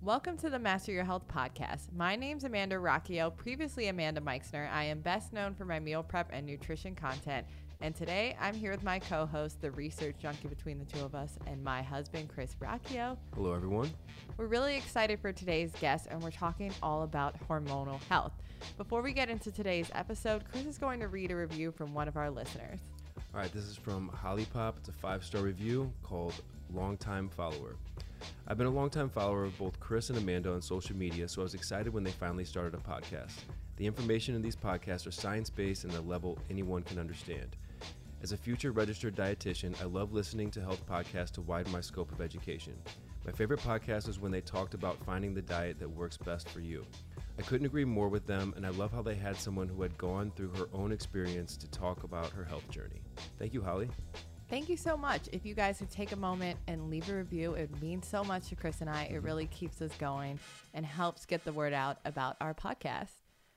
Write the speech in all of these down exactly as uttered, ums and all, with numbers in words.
Welcome to the Master Your Health podcast. My name's Amanda Rocchio, previously Amanda Meixner. I am best known for my meal prep and nutrition content. And today I'm here with my co-host, the research junkie between the two of us, and my husband, Chris Rocchio. Hello, everyone. We're really excited for today's guest, and we're talking all about hormonal health. Before we get into today's episode, Chris is going to read a review from one of our listeners. All right, this is from Hollypop. It's a five-star review called Longtime Follower. I've been a longtime follower of both Chris and Amanda on social media, so I was excited when they finally started a podcast. The information in these podcasts are science-based and at a level anyone can understand. As a future registered dietitian, I love listening to health podcasts to widen my scope of education. My favorite podcast is when they talked about finding the diet that works best for you. I couldn't agree more with them, and I love how they had someone who had gone through her own experience to talk about her health journey. Thank you, Holly. Thank you so much. If you guys would take a moment and leave a review, it means so much to Chris and I. It really keeps us going and helps get the word out about our podcast.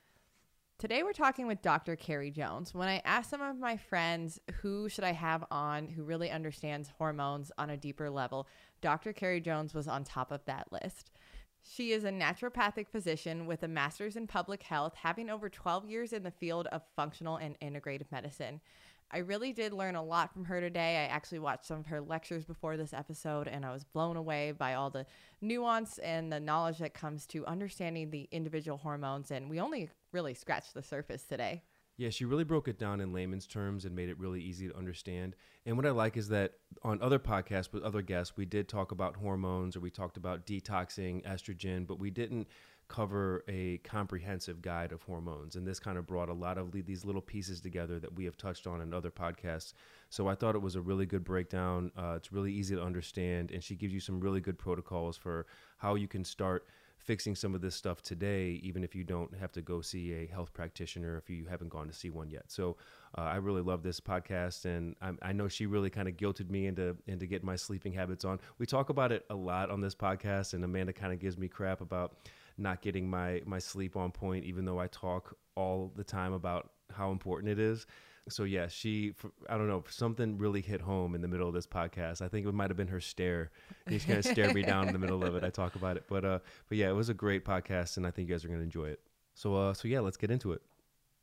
Today we're talking with Doctor Carrie Jones. When I asked some of my friends who should I have on who really understands hormones on a deeper level, Doctor Carrie Jones was on top of that list. She is a naturopathic physician with a master's in public health, having over twelve years in the field of functional and integrative medicine. I really did learn a lot from her today. I actually watched some of her lectures before this episode, and I was blown away by all the nuance and the knowledge that comes to understanding the individual hormones, and we only really scratched the surface today. Yeah, she really broke it down in layman's terms and made it really easy to understand. And what I like is that on other podcasts with other guests, we did talk about hormones or we talked about detoxing estrogen, but we didn't cover a comprehensive guide of hormones. And this kind of brought a lot of these little pieces together that we have touched on in other podcasts. So I thought it was a really good breakdown. Uh, it's really easy to understand. And she gives you some really good protocols for how you can start fixing some of this stuff today, even if you don't have to go see a health practitioner if you haven't gone to see one yet. So uh, I really love this podcast, and I, I know she really kind of guilted me into into getting my sleeping habits on. We talk about it a lot on this podcast, and Amanda kind of gives me crap about not getting my my sleep on point, even though I talk all the time about how important it is. So yeah, she, I don't know, something really hit home in the middle of this podcast. I think it might've been her stare. She kind of stared me down in the middle of it. I talk about it, but, uh, but yeah, it was a great podcast and I think you guys are going to enjoy it. So, uh, so yeah, let's get into it.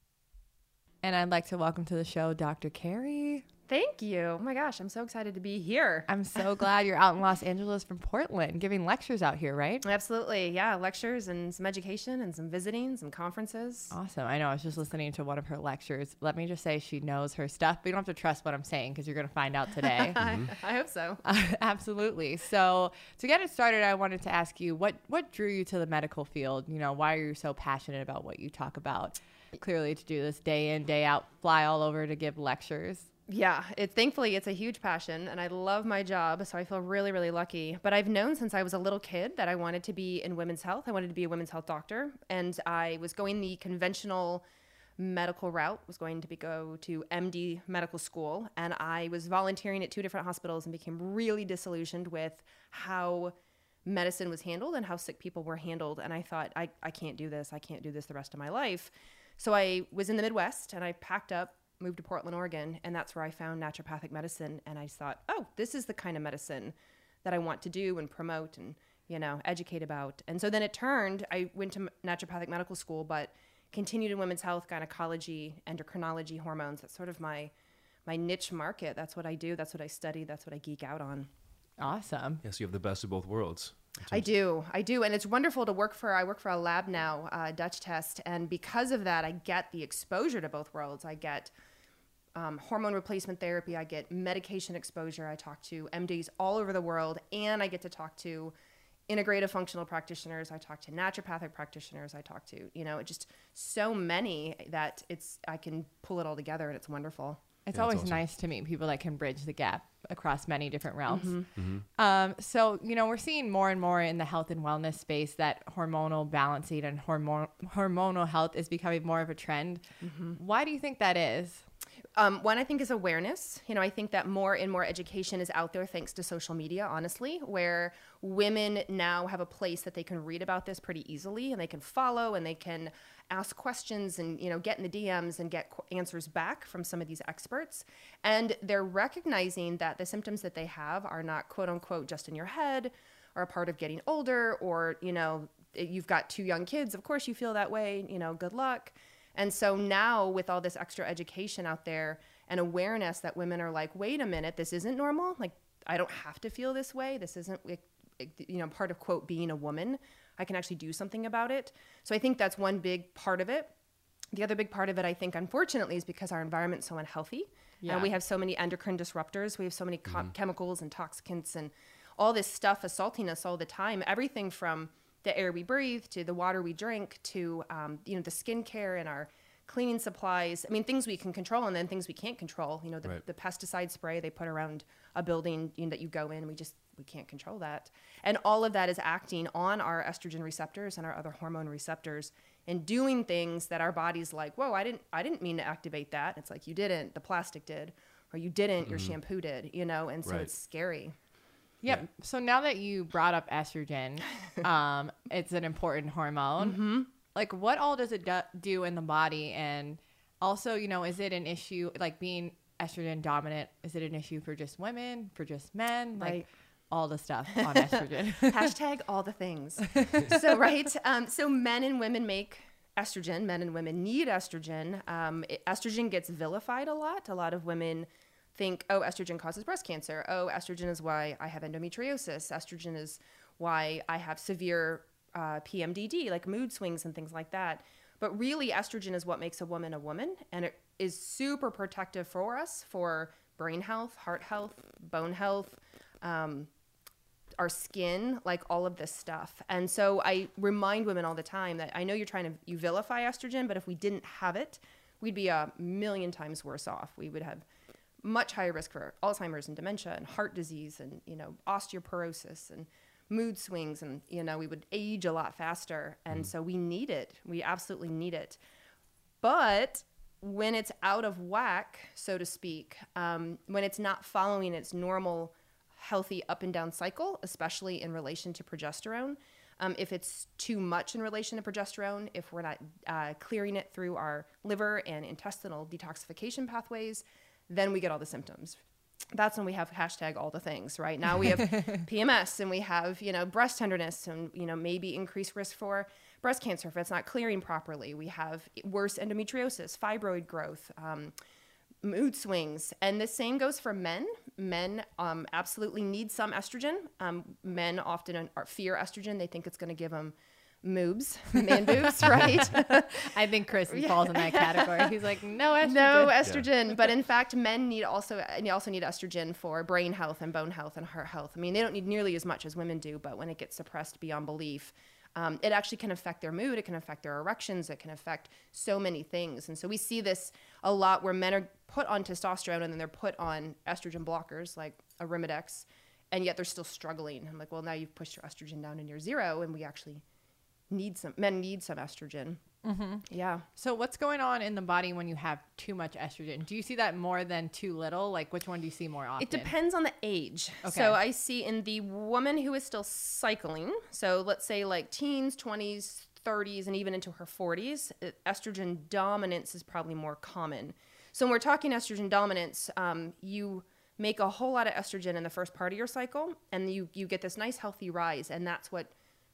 And I'd like to welcome to the show, Doctor Carrie. Thank you. Oh my gosh, I'm so excited to be here. I'm so glad you're out in Los Angeles from Portland, giving lectures out here, right? Absolutely. Yeah, lectures and some education and some visiting, some conferences. Awesome. I know. I was just listening to one of her lectures. Let me just say she knows her stuff, but you don't have to trust what I'm saying because you're going to find out today. mm-hmm. I, I hope so. Uh, absolutely. So to get it started, I wanted to ask you, what, what drew you to the medical field? You know, why are you so passionate about what you talk about? Clearly to do this day in, day out, fly all over to give lectures. Yeah, it, thankfully it's a huge passion and I love my job, so I feel really, really lucky. But I've known since I was a little kid that I wanted to be in women's health. I wanted to be a women's health doctor, and I was going the conventional medical route, was going to be, go to M D medical school, and I was volunteering at two different hospitals and became really disillusioned with how medicine was handled and how sick people were handled. And I thought, I, I can't do this. I can't do this the rest of my life. So I was in the Midwest and I packed up, moved to Portland, Oregon, and that's where I found naturopathic medicine. And I thought, oh, this is the kind of medicine that I want to do and promote and, you know, educate about. And so then it turned, I went to naturopathic medical school, but continued in women's health, gynecology, endocrinology, hormones. That's sort of my, my niche market. That's what I do. That's what I study. That's what I geek out on. Awesome. Yes, you have the best of both worlds. I do. I do. And it's wonderful to work for, I work for a lab now, uh, Dutch Test. And because of that, I get the exposure to both worlds. I get um, hormone replacement therapy. I get medication exposure. I talk to M Ds all over the world. And I get to talk to integrative functional practitioners. I talk to naturopathic practitioners. I talk to, you know, just so many that it's, I can pull it all together and it's wonderful. It's yeah, always awesome. nice to meet people that can bridge the gap across many different realms. Mm-hmm. Mm-hmm. Um, so, you know, we're seeing more and more in the health and wellness space that hormonal balancing and hormone, hormonal health is becoming more of a trend. Mm-hmm. Why do you think that is? Um, one, I think, is awareness. You know, I think that more and more education is out there thanks to social media, honestly, where women now have a place that they can read about this pretty easily and they can follow and they can ask questions and, you know, get in the D Ms and get qu- answers back from some of these experts. And they're recognizing that the symptoms that they have are not, quote unquote, just in your head are a part of getting older, or, you know, you've got two young kids, of course you feel that way, you know, good luck. And so now with all this extra education out there and awareness that women are like, wait a minute, this isn't normal. Like, I don't have to feel this way. This isn't, you know, part of, quote, being a woman. I can actually do something about it. So I think that's one big part of it. The other big part of it, I think, unfortunately, is because our environment's so unhealthy. Yeah. And we have so many endocrine disruptors. We have so many co- mm-hmm. chemicals and toxicants and all this stuff assaulting us all the time. Everything from the air we breathe to the water we drink to, um, you know, the skincare and our cleaning supplies. I mean, things we can control and then things we can't control. You know, the, right. the pesticide spray they put around a building, you know, that you go in, we just, we can't control that. And all of that is acting on our estrogen receptors and our other hormone receptors and doing things that our body's like, whoa, I didn't, I didn't mean to activate that. It's like, you didn't, the plastic did, or you didn't, mm-hmm. your shampoo did, you know? And so right. it's scary. Yep. Yeah. So now that you brought up estrogen, um, it's an important hormone. Mm-hmm. Like, what all does it do, do in the body? And also, you know, is it an issue, like being estrogen dominant, is it an issue for just women, for just men? Like, right. all the stuff on estrogen. Hashtag all the things. So, right. Um, so men and women make estrogen. Men and women need estrogen. Um, it, estrogen gets vilified a lot. A lot of women think, oh, estrogen causes breast cancer. Oh, estrogen is why I have endometriosis. Estrogen is why I have severe uh, P M D D, like mood swings and things like that. But really, estrogen is what makes a woman a woman. And it is super protective for us, for brain health, heart health, bone health, um, our skin, like all of this stuff. And so I remind women all the time that I know you're trying to you vilify estrogen, but if we didn't have it, we'd be a million times worse off. We would have much higher risk for Alzheimer's and dementia and heart disease and, you know, osteoporosis and mood swings. And, you know, we would age a lot faster. And mm. so we need it. We absolutely need it. But when it's out of whack, so to speak, um, when it's not following its normal healthy up and down cycle, especially in relation to progesterone, um, if it's too much in relation to progesterone, if we're not uh, clearing it through our liver and intestinal detoxification pathways, then we get all the symptoms. That's when we have hashtag all the things, right? Now we have P M S and we have, you know, breast tenderness and, you know, maybe increased risk for breast cancer if it's not clearing properly. We have worse endometriosis, fibroid growth, um, mood swings. And the same goes for men. Men um, absolutely need some estrogen. Um, men often are, fear estrogen. They think it's going to give them moobs, man boobs, right? I think Chris falls in that category. He's like, no estrogen. No estrogen. Yeah. But in fact, men need also, and also need estrogen for brain health and bone health and heart health. I mean, they don't need nearly as much as women do, but when it gets suppressed beyond belief, um, it actually can affect their mood. It can affect their erections. It can affect so many things. And so we see this a lot where men are put on testosterone and then they're put on estrogen blockers like Arimidex, and yet they're still struggling. I'm like, well, now you've pushed your estrogen down and you're zero, and we actually need some, men need some estrogen. Mm-hmm. Yeah. So what's going on in the body when you have too much estrogen? Do you see that more than too little? Like, which one do you see more often? It depends on the age. Okay. So I see in the woman who is still cycling, so let's say like teens, twenties, thirties, and even into her forties, estrogen dominance is probably more common. So when we're talking estrogen dominance, um, you make a whole lot of estrogen in the first part of your cycle, and you, you get this nice healthy rise, and that's what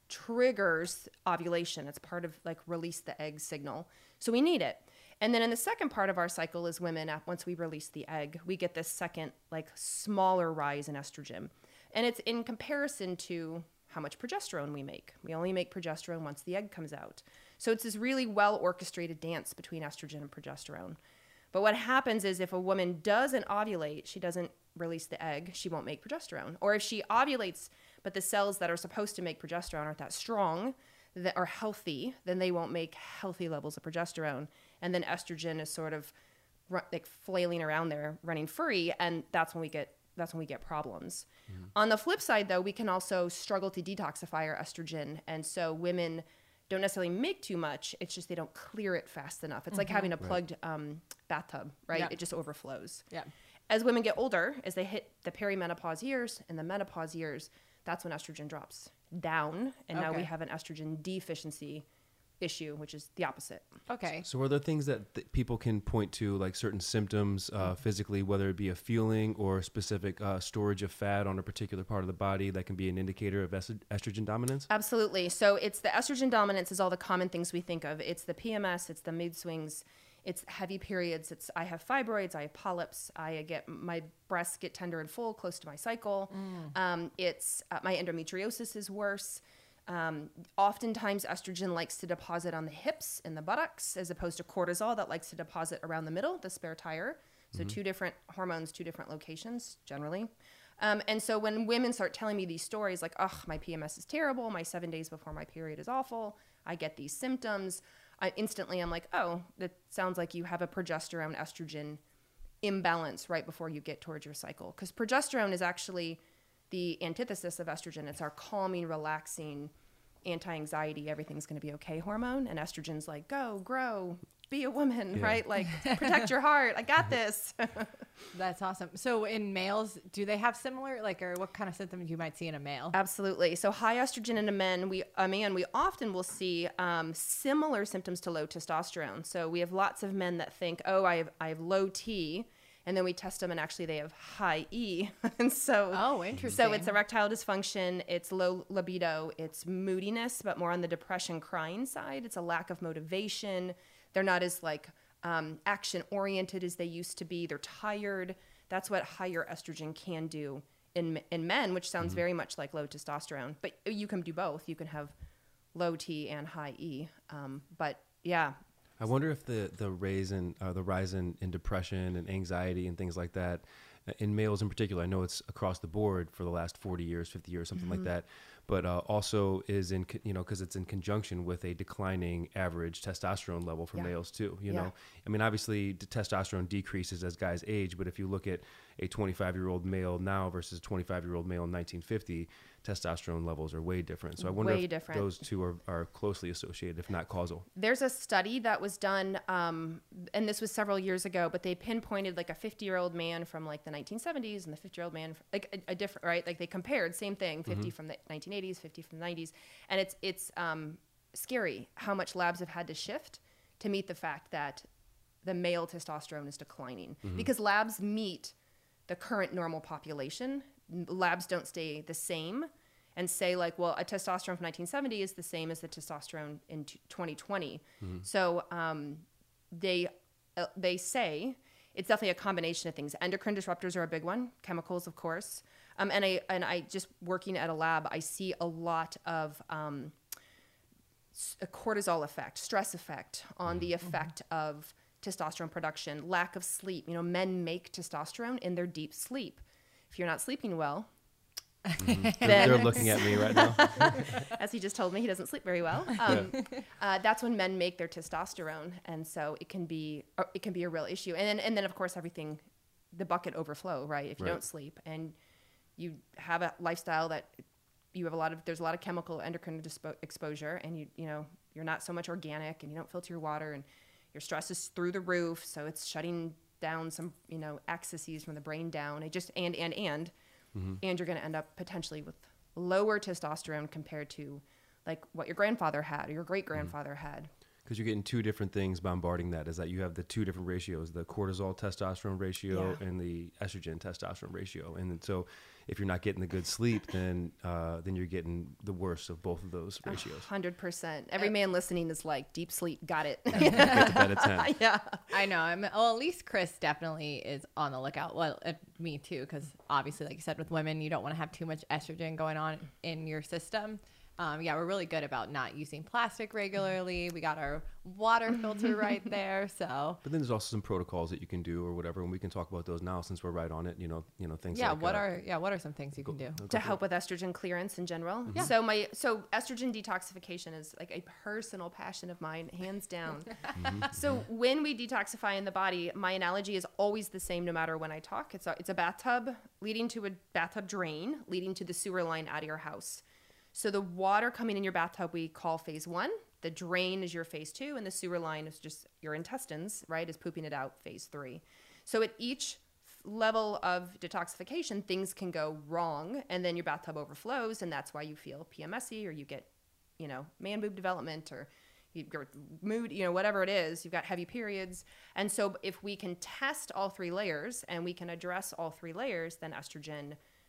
triggers ovulation. It's part of like release the egg signal. So we need it. And then in the second part of our cycle as women, once we release the egg, we get this second like smaller rise in estrogen. And it's in comparison to how much progesterone we make. We only make progesterone once the egg comes out. So it's this really well orchestrated dance between estrogen and progesterone. But what happens is if a woman doesn't ovulate, she doesn't release the egg, she won't make progesterone. Or if she ovulates, but the cells that are supposed to make progesterone aren't that strong, that are healthy, then they won't make healthy levels of progesterone. And then estrogen is sort of like flailing around there, running free, and that's when we get that's when we get problems. Mm-hmm. On the flip side, though, we can also struggle to detoxify our estrogen, and so women don't necessarily make too much. It's just they don't clear it fast enough. It's mm-hmm. like having a plugged right. um, bathtub, right? Yeah. It just overflows. Yeah. As women get older, as they hit the perimenopause years and the menopause years, that's when estrogen drops down, and okay. now we have an estrogen deficiency issue, which is the opposite. Okay. So are there things that th- people can point to, like certain symptoms uh, physically, whether it be a feeling or a specific uh, storage of fat on a particular part of the body that can be an indicator of est- estrogen dominance? Absolutely. So it's the estrogen dominance is all the common things we think of. It's the P M S, it's the mood swings, it's heavy periods, it's I have fibroids, I have polyps, I get my breasts get tender and full close to my cycle. Mm. Um, it's uh, my endometriosis is worse. Um, oftentimes estrogen likes to deposit on the hips and the buttocks as opposed to cortisol that likes to deposit around the middle, the spare tire. So mm-hmm. two different hormones, two different locations generally. Um, and so when women start telling me these stories like, oh, my P M S is terrible, my seven days before my period is awful, I get these symptoms, I instantly I'm like, oh, that sounds like you have a progesterone estrogen imbalance right before you get towards your cycle. Because progesterone is actually the antithesis of estrogen. It's our calming, relaxing, anti-anxiety, everything's going to be okay hormone. And estrogen's like, go, grow, be a woman, yeah. right? Like, protect your heart. I got this. That's awesome. So in males, do they have similar, like, or what kind of symptoms you might see in a male? Absolutely. So high estrogen in a man, we, a man, we often will see um, similar symptoms to low testosterone. So we have lots of men that think, oh, I have, I have low T. And then we test them and actually they have high E. And so, oh, interesting. So it's erectile dysfunction, it's low libido, it's moodiness, but more on the depression crying side. It's a lack of motivation. They're not as like um, action oriented as they used to be. They're tired. That's what higher estrogen can do in, in men, which sounds mm-hmm. very much like low testosterone, but you can do both. You can have low T and high E. Um, but yeah. I wonder if the the rise in uh, the rise in, in depression and anxiety and things like that uh, in males in particular. I know it's across the board for the last forty years, fifty years, something mm-hmm. like that. But uh, also is in co- you know because it's in conjunction with a declining average testosterone level for yeah. males too. You yeah. know, I mean, obviously the testosterone decreases as guys age, but if you look at a twenty-five year old male now versus a twenty-five year old male in nineteen fifty, testosterone levels are way different. So I wonder way if different. those two are, are closely associated, if not causal. There's a study that was done, um, and this was several years ago, but they pinpointed like a fifty year old man from like the nineteen seventies and the fifty year old man, like a, a different, right? Like they compared, same thing, fifty mm-hmm. from the nineteen eighties, fifty from the nineties. And it's, it's um, scary how much labs have had to shift to meet the fact that the male testosterone is declining mm-hmm. because labs meet the current normal population. Labs don't stay the same and say like, well, a testosterone from nineteen seventy is the same as the testosterone in twenty twenty. Mm-hmm. So um, they uh, they say it's definitely a combination of things. Endocrine disruptors are a big one, chemicals, of course. Um, and I and I just working at a lab, I see a lot of um, a cortisol effect, stress effect on mm-hmm. the effect of testosterone production, lack of sleep. You know, men make testosterone in their deep sleep. If you're not sleeping well, mm-hmm. then they're looking at me right now. As he just told me, he doesn't sleep very well. Um, yeah. uh, that's when men make their testosterone, and so it can be uh, it can be a real issue. And then and then of course everything, the bucket overflow, right? If you right. don't sleep and you have a lifestyle that you have a lot of there's a lot of chemical endocrine dispo- exposure, and you you know you're not so much organic, and you don't filter your water, and your stress is through the roof, so it's shutting down some you know excesses from the brain down. It just and and and. Mm-hmm. And you're going to end up potentially with lower testosterone compared to like what your grandfather had or your great grandfather mm-hmm. had. Because you're getting two different things bombarding that is that you have the two different ratios, the cortisol testosterone ratio yeah. and the estrogen testosterone ratio. And so if you're not getting the good sleep, then uh, then you're getting the worst of both of those ratios. one hundred percent. Every man listening is like, deep sleep, got it. Get to bed at ten. Yeah. I know. I'm, well, at least Chris definitely is on the lookout. Well, uh, me too, because obviously, like you said, with women, you don't want to have too much estrogen going on in your system. Um, yeah, we're really good about not using plastic regularly. We got our water filter right there. So, but then there's also some protocols that you can do or whatever, and we can talk about those now since we're right on it. You know, you know things. Yeah. like, What uh, are yeah? What are some things you go, can do go to help with estrogen clearance in general? Mm-hmm. Yeah. So my so estrogen detoxification is like a personal passion of mine, hands down. mm-hmm. So when we detoxify in the body, my analogy is always the same no matter when I talk. It's a it's a bathtub leading to a bathtub drain leading to the sewer line out of your house. So the water coming in your bathtub we call phase one. The drain is your phase two, and the sewer line is just your intestines, right, is pooping it out, phase three. So at each level of detoxification, things can go wrong, and then your bathtub overflows, and that's why you feel P M S y or you get, you know, man boob development, or your mood, you know, whatever it is, you've got heavy periods. And so if we can test all three layers and we can address all three layers, then estrogen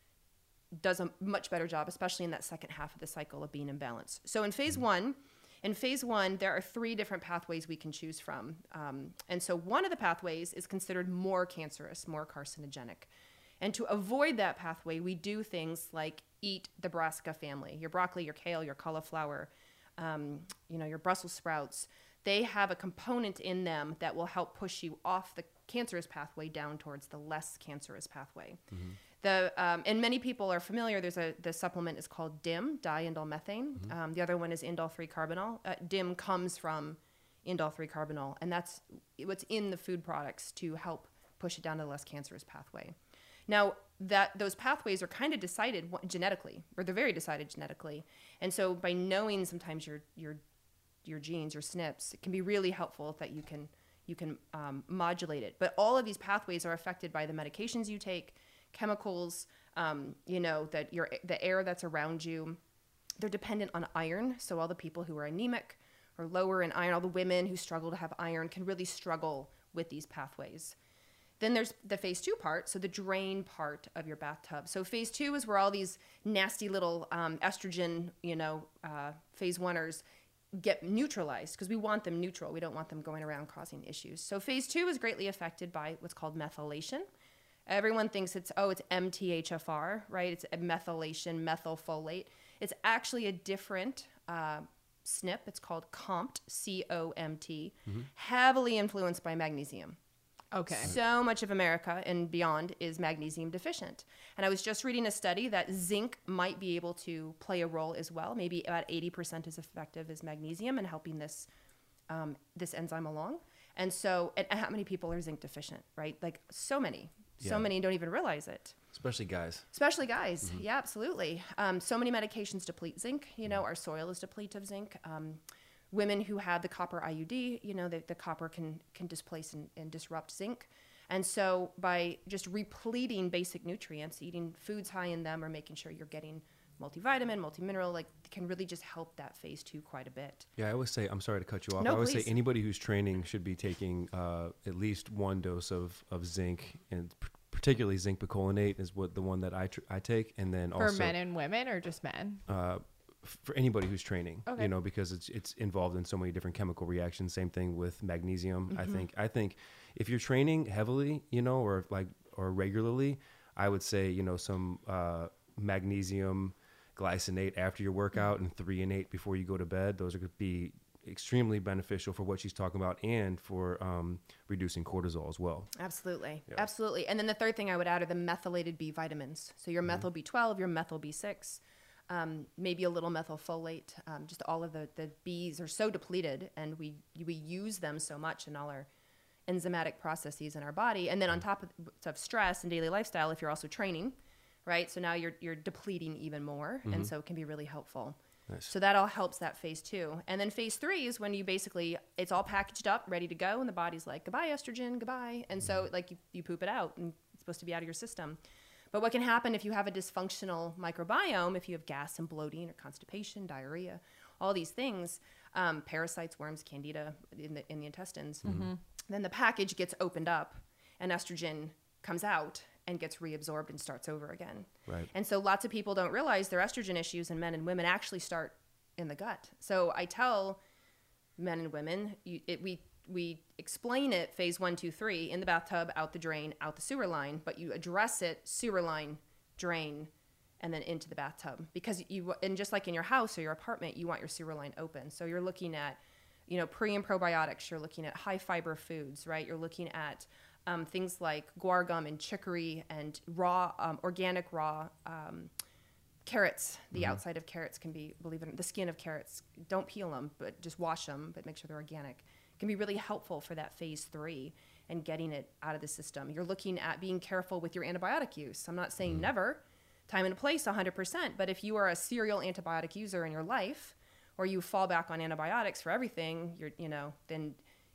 does a much better job, especially in that second half of the cycle of being in balance. So in phase one, in phase one, there are three different pathways we can choose from. Um, and so one of the pathways is considered more cancerous, more carcinogenic. And to avoid that pathway, we do things like eat the brassica family, your broccoli, your kale, your cauliflower, um, you know, your Brussels sprouts. They have a component in them that will help push you off the cancerous pathway down towards the less cancerous pathway. Mm-hmm. The, um, and many people are familiar. There's a the supplement is called D I M, diindole methane. Mm-hmm. Um, the other one is indole three carbinol. Uh, D I M comes from indole three carbinol, and that's what's in the food products to help push it down to the less cancerous pathway. Now, that those pathways are kind of decided genetically, or they're very decided genetically, and so by knowing sometimes your your your genes, your S N Ps, it can be really helpful that you can you can um, modulate it. But all of these pathways are affected by the medications you take, chemicals, um, you know, that your the air that's around you. They're dependent on iron. So all the people who are anemic or lower in iron, all the women who struggle to have iron can really struggle with these pathways. Then there's the phase two part, so the drain part of your bathtub. So phase two is where all these nasty little um, estrogen, you know, uh, phase oneers get neutralized, because we want them neutral. We don't want them going around causing issues. So phase two is greatly affected by what's called methylation. Everyone thinks it's, oh, it's M T H F R, right? It's a methylation, methylfolate. It's actually a different uh, S N P. It's called C O M T, C O M T, mm-hmm. heavily influenced by magnesium. Okay. So much of America and beyond is magnesium deficient. And I was just reading a study that zinc might be able to play a role as well, maybe about eighty percent as effective as magnesium in helping this um, this enzyme along. And so, and how many people are zinc deficient, right? Like so many. So yeah. many don't even realize it. Especially guys. Especially guys. Mm-hmm. Yeah, absolutely. Um, so many medications deplete zinc. You know, our soil is depleted of zinc. Um, women who have the copper I U D, you know, the, the copper can, can displace and, and disrupt zinc. And so by just repleting basic nutrients, eating foods high in them, or making sure you're getting multivitamin, multimineral, like can really just help that phase two quite a bit. Yeah, I always say, I'm sorry to cut you off. No, I always please. say anybody who's training should be taking uh, at least one dose of, of zinc, and p- particularly zinc picolinate is what the one that I tr- I take, and then for also men and women, or just men? Uh, for anybody who's training, okay. you know, because it's it's involved in so many different chemical reactions. Same thing with magnesium. Mm-hmm. I think I think if you're training heavily, you know, or like or regularly, I would say, you know, some uh, magnesium glycinate after your workout and three and eight before you go to bed. Those are going to be extremely beneficial for what she's talking about, and for um, reducing cortisol as well. Absolutely. Yeah. Absolutely. And then the third thing I would add are the methylated B vitamins. So your mm-hmm. methyl B twelve, your methyl B six, um, maybe a little methylfolate. Um, just all of the, the Bs are so depleted, and we, we use them so much in all our enzymatic processes in our body. And then on top of, of stress and daily lifestyle, if you're also training, right? So now you're, you're depleting even more. Mm-hmm. And so it can be really helpful. Nice. So that all helps that phase two. And then phase three is when you basically, it's all packaged up, ready to go. And the body's like, goodbye, estrogen, goodbye. And so like you, you poop it out, and it's supposed to be out of your system. But what can happen if you have a dysfunctional microbiome, if you have gas and bloating or constipation, diarrhea, all these things, um, parasites, worms, candida in the, in the intestines, mm-hmm. then the package gets opened up and estrogen comes out and gets reabsorbed and starts over again. Right. And so lots of people don't realize their estrogen issues in men and women actually start in the gut. So I tell men and women, you, it, we we explain it phase one, two, three, in the bathtub, out the drain, out the sewer line, but you address it sewer line, drain, and then into the bathtub. Because you, and just like in your house or your apartment, you want your sewer line open. So you're looking at, you know, pre and probiotics, you're looking at high fiber foods, right? You're looking at Um, things like guar gum and chicory and raw, um, organic raw um, carrots. The mm-hmm. outside of carrots can be, believe it or not, the skin of carrots. Don't peel them, but just wash them, but make sure they're organic. It can be really helpful for that phase three and getting it out of the system. You're looking at being careful with your antibiotic use. I'm not saying mm-hmm. never, time and place, one hundred percent. But if you are a serial antibiotic user in your life, or you fall back on antibiotics for everything, you're, you know, then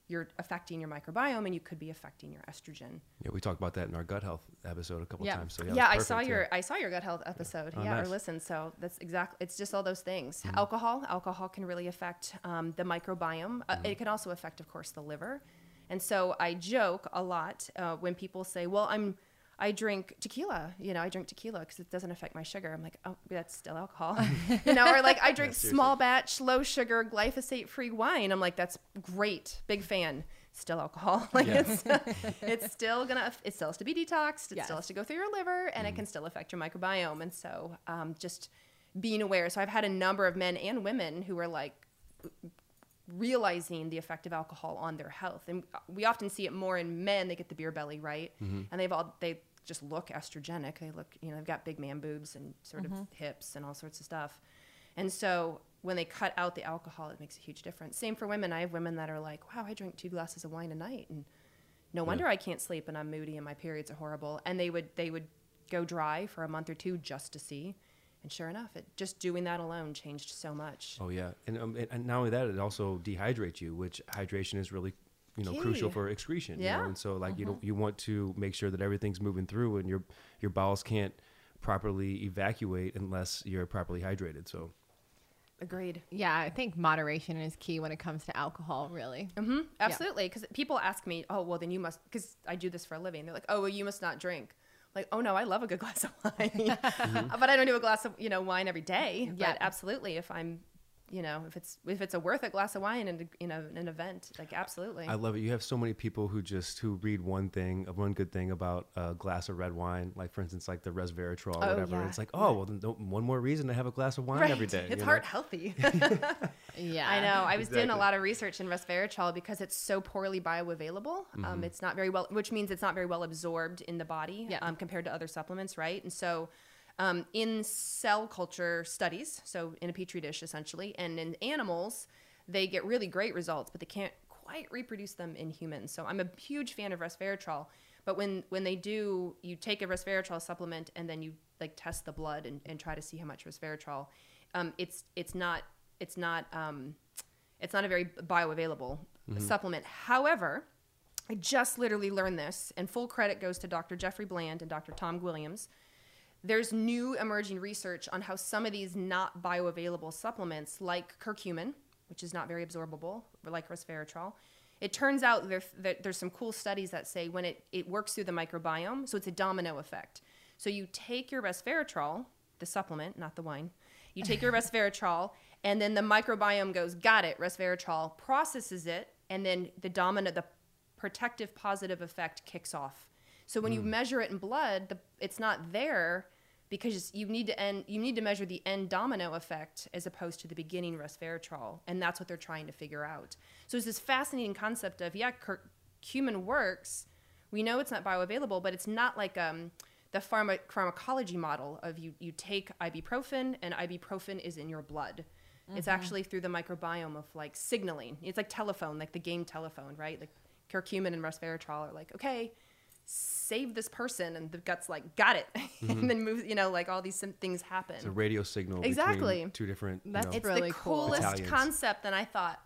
you're affecting your microbiome and you could be affecting your estrogen. Yeah, we talked about that in our gut health episode a couple Yeah. of times. So Yeah, yeah, I that's saw perfect, your yeah. I saw your gut health episode. Oh, yeah, nice. or listen. So that's exactly. It's just all those things. Alcohol, alcohol can really affect um, the microbiome. Uh, it can also affect, of course, the liver. And so I joke a lot uh, when people say, "Well, I'm." I drink tequila, you know, I drink tequila because it doesn't affect my sugar. I'm like, oh, that's still alcohol, you know, or like I drink seriously. small batch, low sugar, glyphosate free wine. I'm like, that's great. Big fan. Still alcohol. Like Yeah. it's, it's still gonna, it still has to be detoxed. It Yes. still has to go through your liver and it can still affect your microbiome. And so um, just being aware. So I've had a number of men and women who are like, realizing the effect of alcohol on their health. And we often see it more in men. They get the beer belly, right? Mm-hmm. And they've all, they just look estrogenic. They look, you know, they've got big man boobs and sort of hips and all sorts of stuff. And so when they cut out the alcohol, it makes a huge difference. Same for women. I have women that are like, wow, I drink two glasses of wine a night and no wonder I can't sleep and I'm moody and my periods are horrible. And they would, they would go dry for a month or two just to see. And sure enough, it just doing that alone changed so much. Oh yeah, and, um, and and not only that, it also dehydrates you, which hydration is really, you know, Key. crucial for excretion. Yeah. You know? And so like you don't you want to make sure that everything's moving through, and your your bowels can't properly evacuate unless you're properly hydrated. So Agreed. Yeah, I think moderation is key when it comes to alcohol, really. Mm-hmm. Absolutely. Because people ask me, oh, well, then you must, because I do this for a living. They're like, oh, well, you must not drink. Like, oh, no, I love a good glass of wine. Mm-hmm. But I don't do a glass of, you know, wine every day. Yeah. But absolutely, if I'm, you know, if it's if it's a worth it glass of wine and, you know, an event, like, absolutely. I love it. You have so many people who just who read one thing, uh, one good thing about a glass of red wine, like for instance, like the resveratrol or Oh, whatever. yeah. It's like, oh, well, then don't, one more reason to have a glass of wine Right. every day. It's you heart know? healthy. Yeah. I know. I was doing a Exactly. lot of research in resveratrol because it's so poorly bioavailable. Mm-hmm. Um, it's not very well, which means it's not very well absorbed in the body Yeah. um, compared to other supplements, right? And so, um, in cell culture studies, so in a petri dish essentially, and in animals, they get really great results, but they can't quite reproduce them in humans. So I'm a huge fan of resveratrol. But when when they do, you take a resveratrol supplement and then you like test the blood and, and try to see how much resveratrol. Um, it's it's not it's not um, it's not a very bioavailable supplement. However, I just literally learned this, and full credit goes to Doctor Jeffrey Bland and Doctor Tom Williams. There's new emerging research on how some of these not bioavailable supplements, like curcumin, which is not very absorbable, or like resveratrol, it turns out there, that there's some cool studies that say when it, it works through the microbiome, so it's a domino effect. So you take your resveratrol, the supplement, not the wine, you take your resveratrol, and then the microbiome goes, got it, resveratrol, processes it, and then the domino, the protective positive effect kicks off. So when you measure it in blood, the, it's not there because you need to end, you need to measure the end domino effect as opposed to the beginning resveratrol, and that's what they're trying to figure out. So it's this fascinating concept of yeah, curcumin works. We know it's not bioavailable, but it's not like um, the pharma, pharmacology model of you you take ibuprofen and ibuprofen is in your blood. It's actually through the microbiome of like signaling. It's like telephone, like the game telephone, right? Like curcumin and resveratrol are like, okay, save this person, and the gut's like, got it, and then move, you know, like all these sim- things happen. It's a radio signal Exactly. between two different. You That's know, It's really the cool. coolest Italians. concept, and I thought,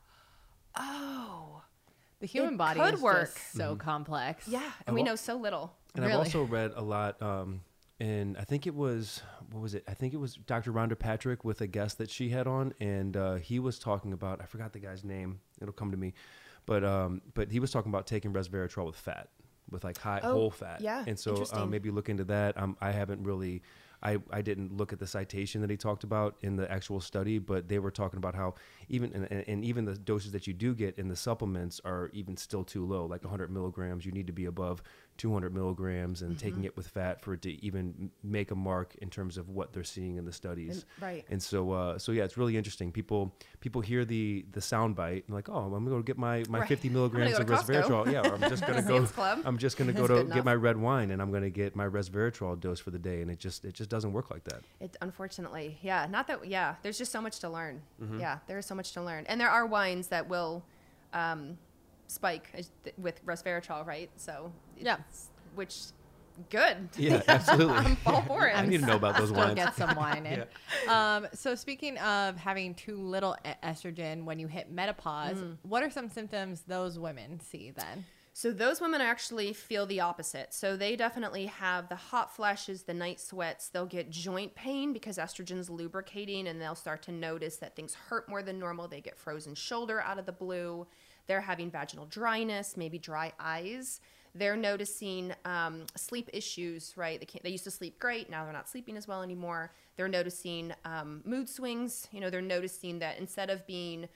oh, The human It body could is work. just so complex. yeah, and I've we al- know so little. And Really? I've also read a lot, um, and I think it was, what was it? I think it was Doctor Rhonda Patrick with a guest that she had on, and uh, he was talking about, I forgot the guy's name, it'll come to me, but um, but he was talking about taking resveratrol with fat, with like high Oh, whole fat. yeah, And so interesting. um, maybe look into that. Um, I haven't really, I, I didn't look at the citation that he talked about in the actual study, but they were talking about how even, and, and- and even the doses that you do get in the supplements are even still too low, like one hundred milligrams. You need to be above two hundred milligrams, and taking it with fat for it to even m- make a mark in terms of what they're seeing in the studies. And- right. And so, uh, so yeah, it's really interesting. People, people hear the the sound bite and like, oh, I'm gonna go get my, my Right. fifty I'm gonna milligrams go of to Costco. resveratrol. Yeah, or I'm just gonna go. Sam's Club. I'm just gonna go That's to good get enough. my red wine, and I'm gonna get my resveratrol dose for the day. And it just it just doesn't work like that. It unfortunately, yeah, not that, yeah. There's just so much to learn. Yeah, there is so much to learn, and there are wines that will um, spike as- th- with resveratrol, right? So Yeah. it's- which Good. Yeah, absolutely. I'm all for it. I need to know about those Still wines. get some wine in. Um, so speaking of having too little e- estrogen when you hit menopause, Mm. what are some symptoms those women see then? So those women actually feel the opposite. So they definitely have the hot flashes, the night sweats. They'll get joint pain because estrogen's lubricating, and they'll start to notice that things hurt more than normal. They get frozen shoulder out of the blue. They're having vaginal dryness, maybe dry eyes. They're noticing um, sleep issues, right? They, can't, they used to sleep great. Now they're not sleeping as well anymore. They're noticing um, mood swings. You know, they're noticing that instead of being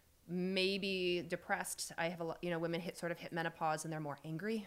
maybe depressed, I have a lot, you know, women hit sort of hit menopause and they're more angry,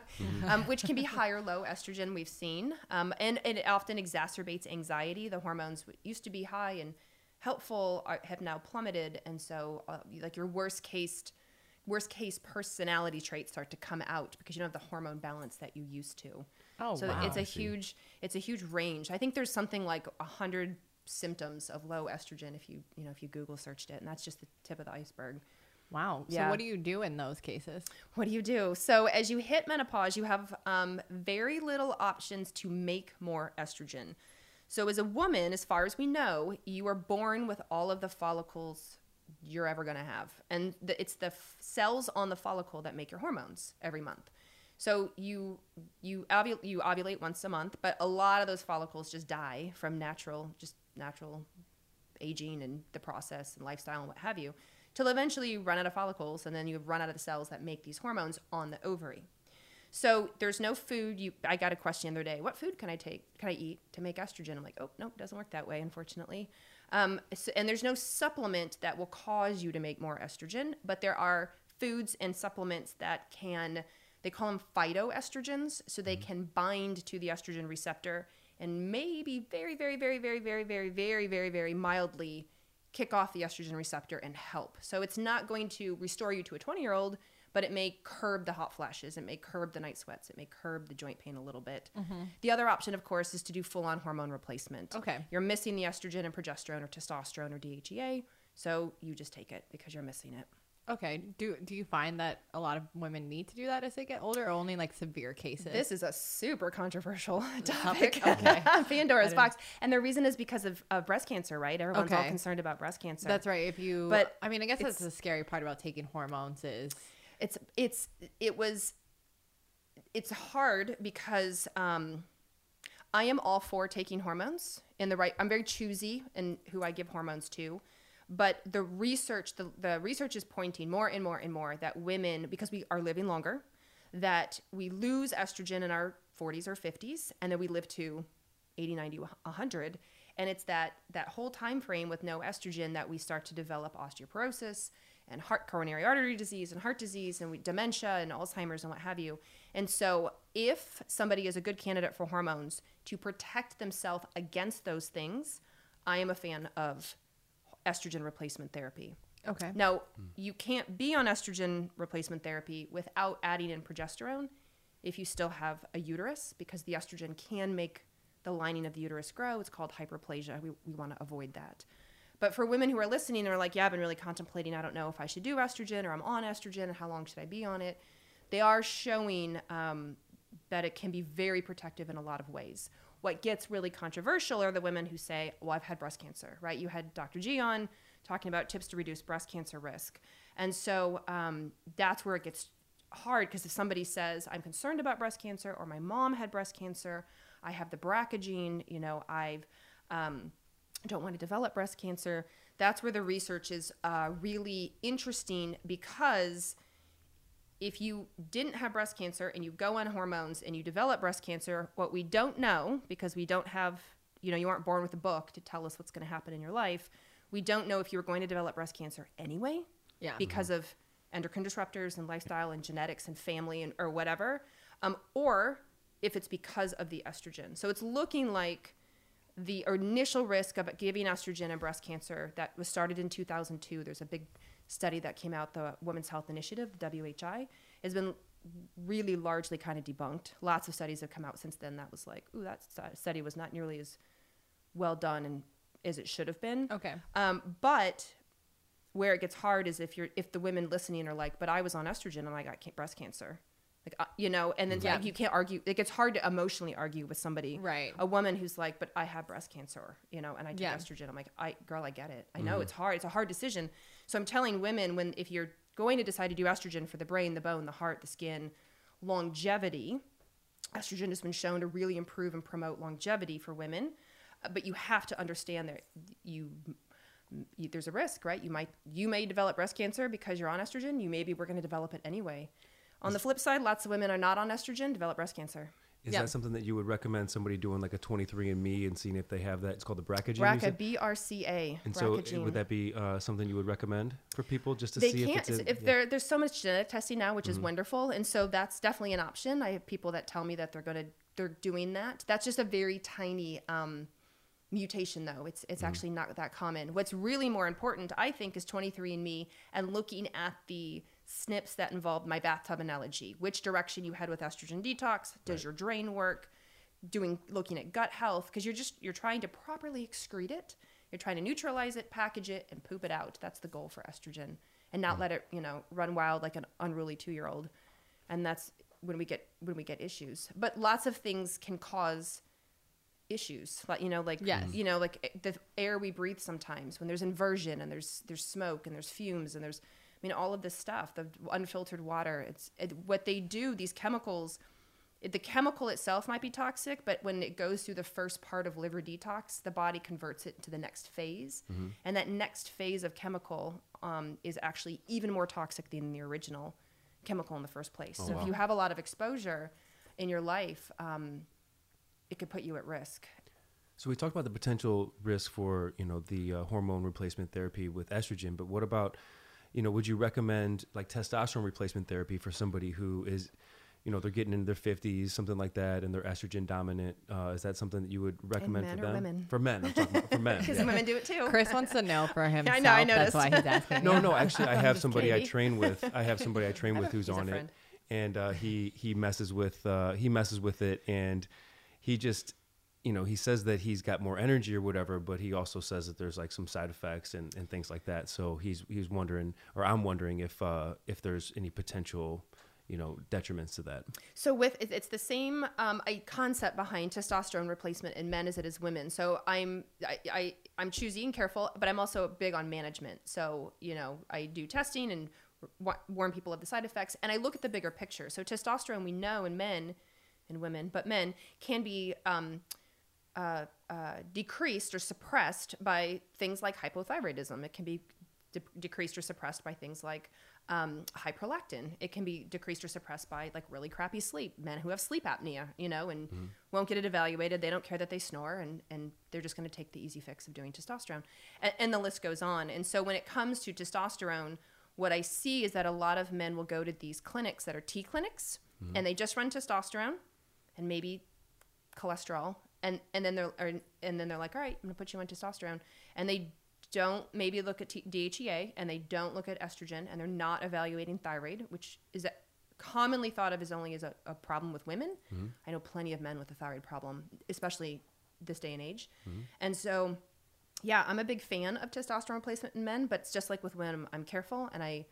um, which can be high or low estrogen we've seen. Um, and, and it often exacerbates anxiety. The hormones used to be high and helpful are, have now plummeted. And so uh, like your worst case worst case personality traits start to come out because you don't have the hormone balance that you used to. Oh, so wow. it's a I see. huge, it's a huge range. I think there's something like a hundred symptoms of low estrogen if you, you know, if you Google searched it, and that's just the tip of the iceberg. Wow. So Yeah. what do you do in those cases? What do you do? So as you hit menopause, you have um, very little options to make more estrogen. So as a woman, as far as we know, you are born with all of the follicles you're ever going to have. And the, it's the f- cells on the follicle that make your hormones every month. So you you ovu- you ovulate once a month, but a lot of those follicles just die from natural just natural aging and the process and lifestyle and what have you, till eventually you run out of follicles, and then you run out of the cells that make these hormones on the ovary. So there's no food. You, I got a question the other day. What food can I take? Can I eat to make estrogen? I'm like, oh no, it doesn't work that way, unfortunately. Um, so, and there's no supplement that will cause you to make more estrogen, but there are foods and supplements that can. They call them phytoestrogens, so they can bind to the estrogen receptor and maybe very, very, very, very, very, very, very, very, very mildly kick off the estrogen receptor and help. So it's not going to restore you to a twenty-year-old, but it may curb the hot flashes. It may curb the night sweats. It may curb the joint pain a little bit. Mm-hmm. The other option, of course, is to do full-on hormone replacement. Okay. You're missing the estrogen and progesterone or testosterone or D H E A, so you just take it because you're missing it. Okay. Do do you find that a lot of women need to do that as they get older, or only like severe cases? This is a super controversial topic. Topic? Okay. Pandora's I didn't- box. And the reason is because of, of breast cancer, right? Everyone's all Okay. concerned about breast cancer. That's right. If you, But I mean, I guess that's it's- the scary part about taking hormones is It's it's it was it's hard because um, I am all for taking hormones in the right. I'm very choosy in who I give hormones to, but the research the the research is pointing more and more and more that women, because we are living longer, that we lose estrogen in our forties or fifties, and then we live to eighty, ninety, one hundred. And it's that that whole time frame with no estrogen that we start to develop osteoporosis and heart coronary artery disease and heart disease and we, dementia and Alzheimer's and what have you. And so if somebody is a good candidate for hormones to protect themselves against those things, I am a fan of estrogen replacement therapy. okay. Now, you can't be on estrogen replacement therapy without adding in progesterone if you still have a uterus, because the estrogen can make the lining of the uterus grow. It's called hyperplasia. We, we want to avoid that. But for women who are listening and are like, yeah, I've been really contemplating, I don't know if I should do estrogen or I'm on estrogen and how long should I be on it, they are showing um, that it can be very protective in a lot of ways. What gets really controversial are the women who say, well, I've had breast cancer, right? You had Doctor G on talking about tips to reduce breast cancer risk. And so um, that's where it gets hard, because if somebody says, I'm concerned about breast cancer, or my mom had breast cancer, I have the B R C A gene, you know, I've, um, I don't want to develop breast cancer. That's where the research is uh, really interesting, because if you didn't have breast cancer and you go on hormones and you develop breast cancer, what we don't know, because we don't have, you know, you aren't born with a book to tell us what's going to happen in your life. We don't know if you were going to develop breast cancer anyway, Yeah. because of endocrine disruptors and lifestyle and genetics and family and or whatever, um, or if it's because of the estrogen. So it's looking like the initial risk of giving estrogen and breast cancer that was started in two thousand two, there's a big study that came out, the Women's Health Initiative, the W H I, has been really largely kind of debunked. Lots of studies have come out since then that was like, ooh, that study was not nearly as well done and as it should have been. Okay. Um, but where it gets hard is if you're if the women listening are like, but I was on estrogen and I got ca- breast cancer. Like, uh, you know, and then Yeah. like, you can't argue. Like, it's hard to emotionally argue with somebody. Right. A woman who's like, but I have breast cancer, you know, and I take Yeah. estrogen. I'm like, I, girl, I get it. I know it's hard. It's a hard decision. So I'm telling women, when, if you're going to decide to do estrogen for the brain, the bone, the heart, the skin, longevity, estrogen has been shown to really improve and promote longevity for women. Uh, but you have to understand that you, you, there's a risk, right? You might, you may develop breast cancer because you're on estrogen. You maybe we're going to develop it anyway. On the flip side, lots of women are not on estrogen, develop breast cancer. Is Yeah. that something that you would recommend somebody doing like a twenty-three and me and seeing if they have that? It's called the B R C A gene. you B R C A, said? B R C A. And B R C A so gene. would that be uh, something you would recommend for people just to They see can't. if it's in, If yeah. there, there's so much genetic testing now, which is wonderful, and so that's definitely an option. I have people that tell me that they're gonna, they're doing that. That's just a very tiny um, mutation, though. It's it's actually not that common. What's really more important, I think, is twenty-three and me and looking at the S N Ps that involve my bathtub analogy. Which direction you head with estrogen detox? Does Right. your drain work? Doing looking at gut health, because you're just you're trying to properly excrete it. You're trying to neutralize it, package it, and poop it out. That's the goal for estrogen, and not let it, you know, run wild like an unruly two-year-old. And that's when we get when we get issues. But lots of things can cause issues, like you know, like Yes. you know, like the air we breathe sometimes when there's inversion and there's there's smoke and there's fumes and there's, I mean, all of this stuff, the unfiltered water. It's it, what they do. These chemicals. It, the chemical itself might be toxic, but when it goes through the first part of liver detox, the body converts it to the next phase. Mm-hmm. And that next phase of chemical um, is actually even more toxic than the original chemical in the first place. Oh, so wow. if you have a lot of exposure in your life, um, it could put you at risk. So we talked about the potential risk for, you know, the uh, hormone replacement therapy with estrogen, but what about, you know, would you recommend like testosterone replacement therapy for somebody who is, you know, they're getting into their fifties, something like that, and they're estrogen dominant? Uh, is that something that you would recommend men for or them? women? For men, I'm talking about for men. Because yeah. women do it too. Chris wants to know for himself. I know, I That's why noticed. he's asking. No, you. no, actually, I have Just somebody I Katie. train with. I have somebody I train with who's He's a on it, friend. and uh, he he messes with uh, he messes with it, and he just, you know, he says that he's got more energy or whatever, but he also says that there's like some side effects and, and things like that. So he's he's wondering, or I'm wondering if uh, if there's any potential, you know, detriments to that. So with it- it's the same um, a concept behind testosterone replacement in men as it is women. So I'm I, I I'm choosy and careful, but I'm also big on management. So you know I do testing and wa- warn people of the side effects, and I look at the bigger picture. So testosterone, we know in men and women, but men can be um, uh, uh, decreased or suppressed by things like hypothyroidism. It can be de- decreased or suppressed by things like um, high prolactin. It can be decreased or suppressed by like really crappy sleep. Men who have sleep apnea, you know, and Mm-hmm. won't get it evaluated. They don't care that they snore, and, and they're just going to take the easy fix of doing testosterone. And, and the list goes on. And so when it comes to testosterone, what I see is that a lot of men will go to these clinics that are T clinics, Mm-hmm. and they just run testosterone and maybe cholesterol, and and then they're or, and then they're like, all right, I'm gonna put you on testosterone, and they don't maybe look at T- D H E A, and they don't look at estrogen, and they're not evaluating thyroid, which is a, commonly thought of as only as a, a problem with women. Mm-hmm. I know plenty of men with a thyroid problem, especially this day and age, Mm-hmm. and so yeah, I'm a big fan of testosterone replacement in men, but it's just like with women, I'm, I'm careful and I,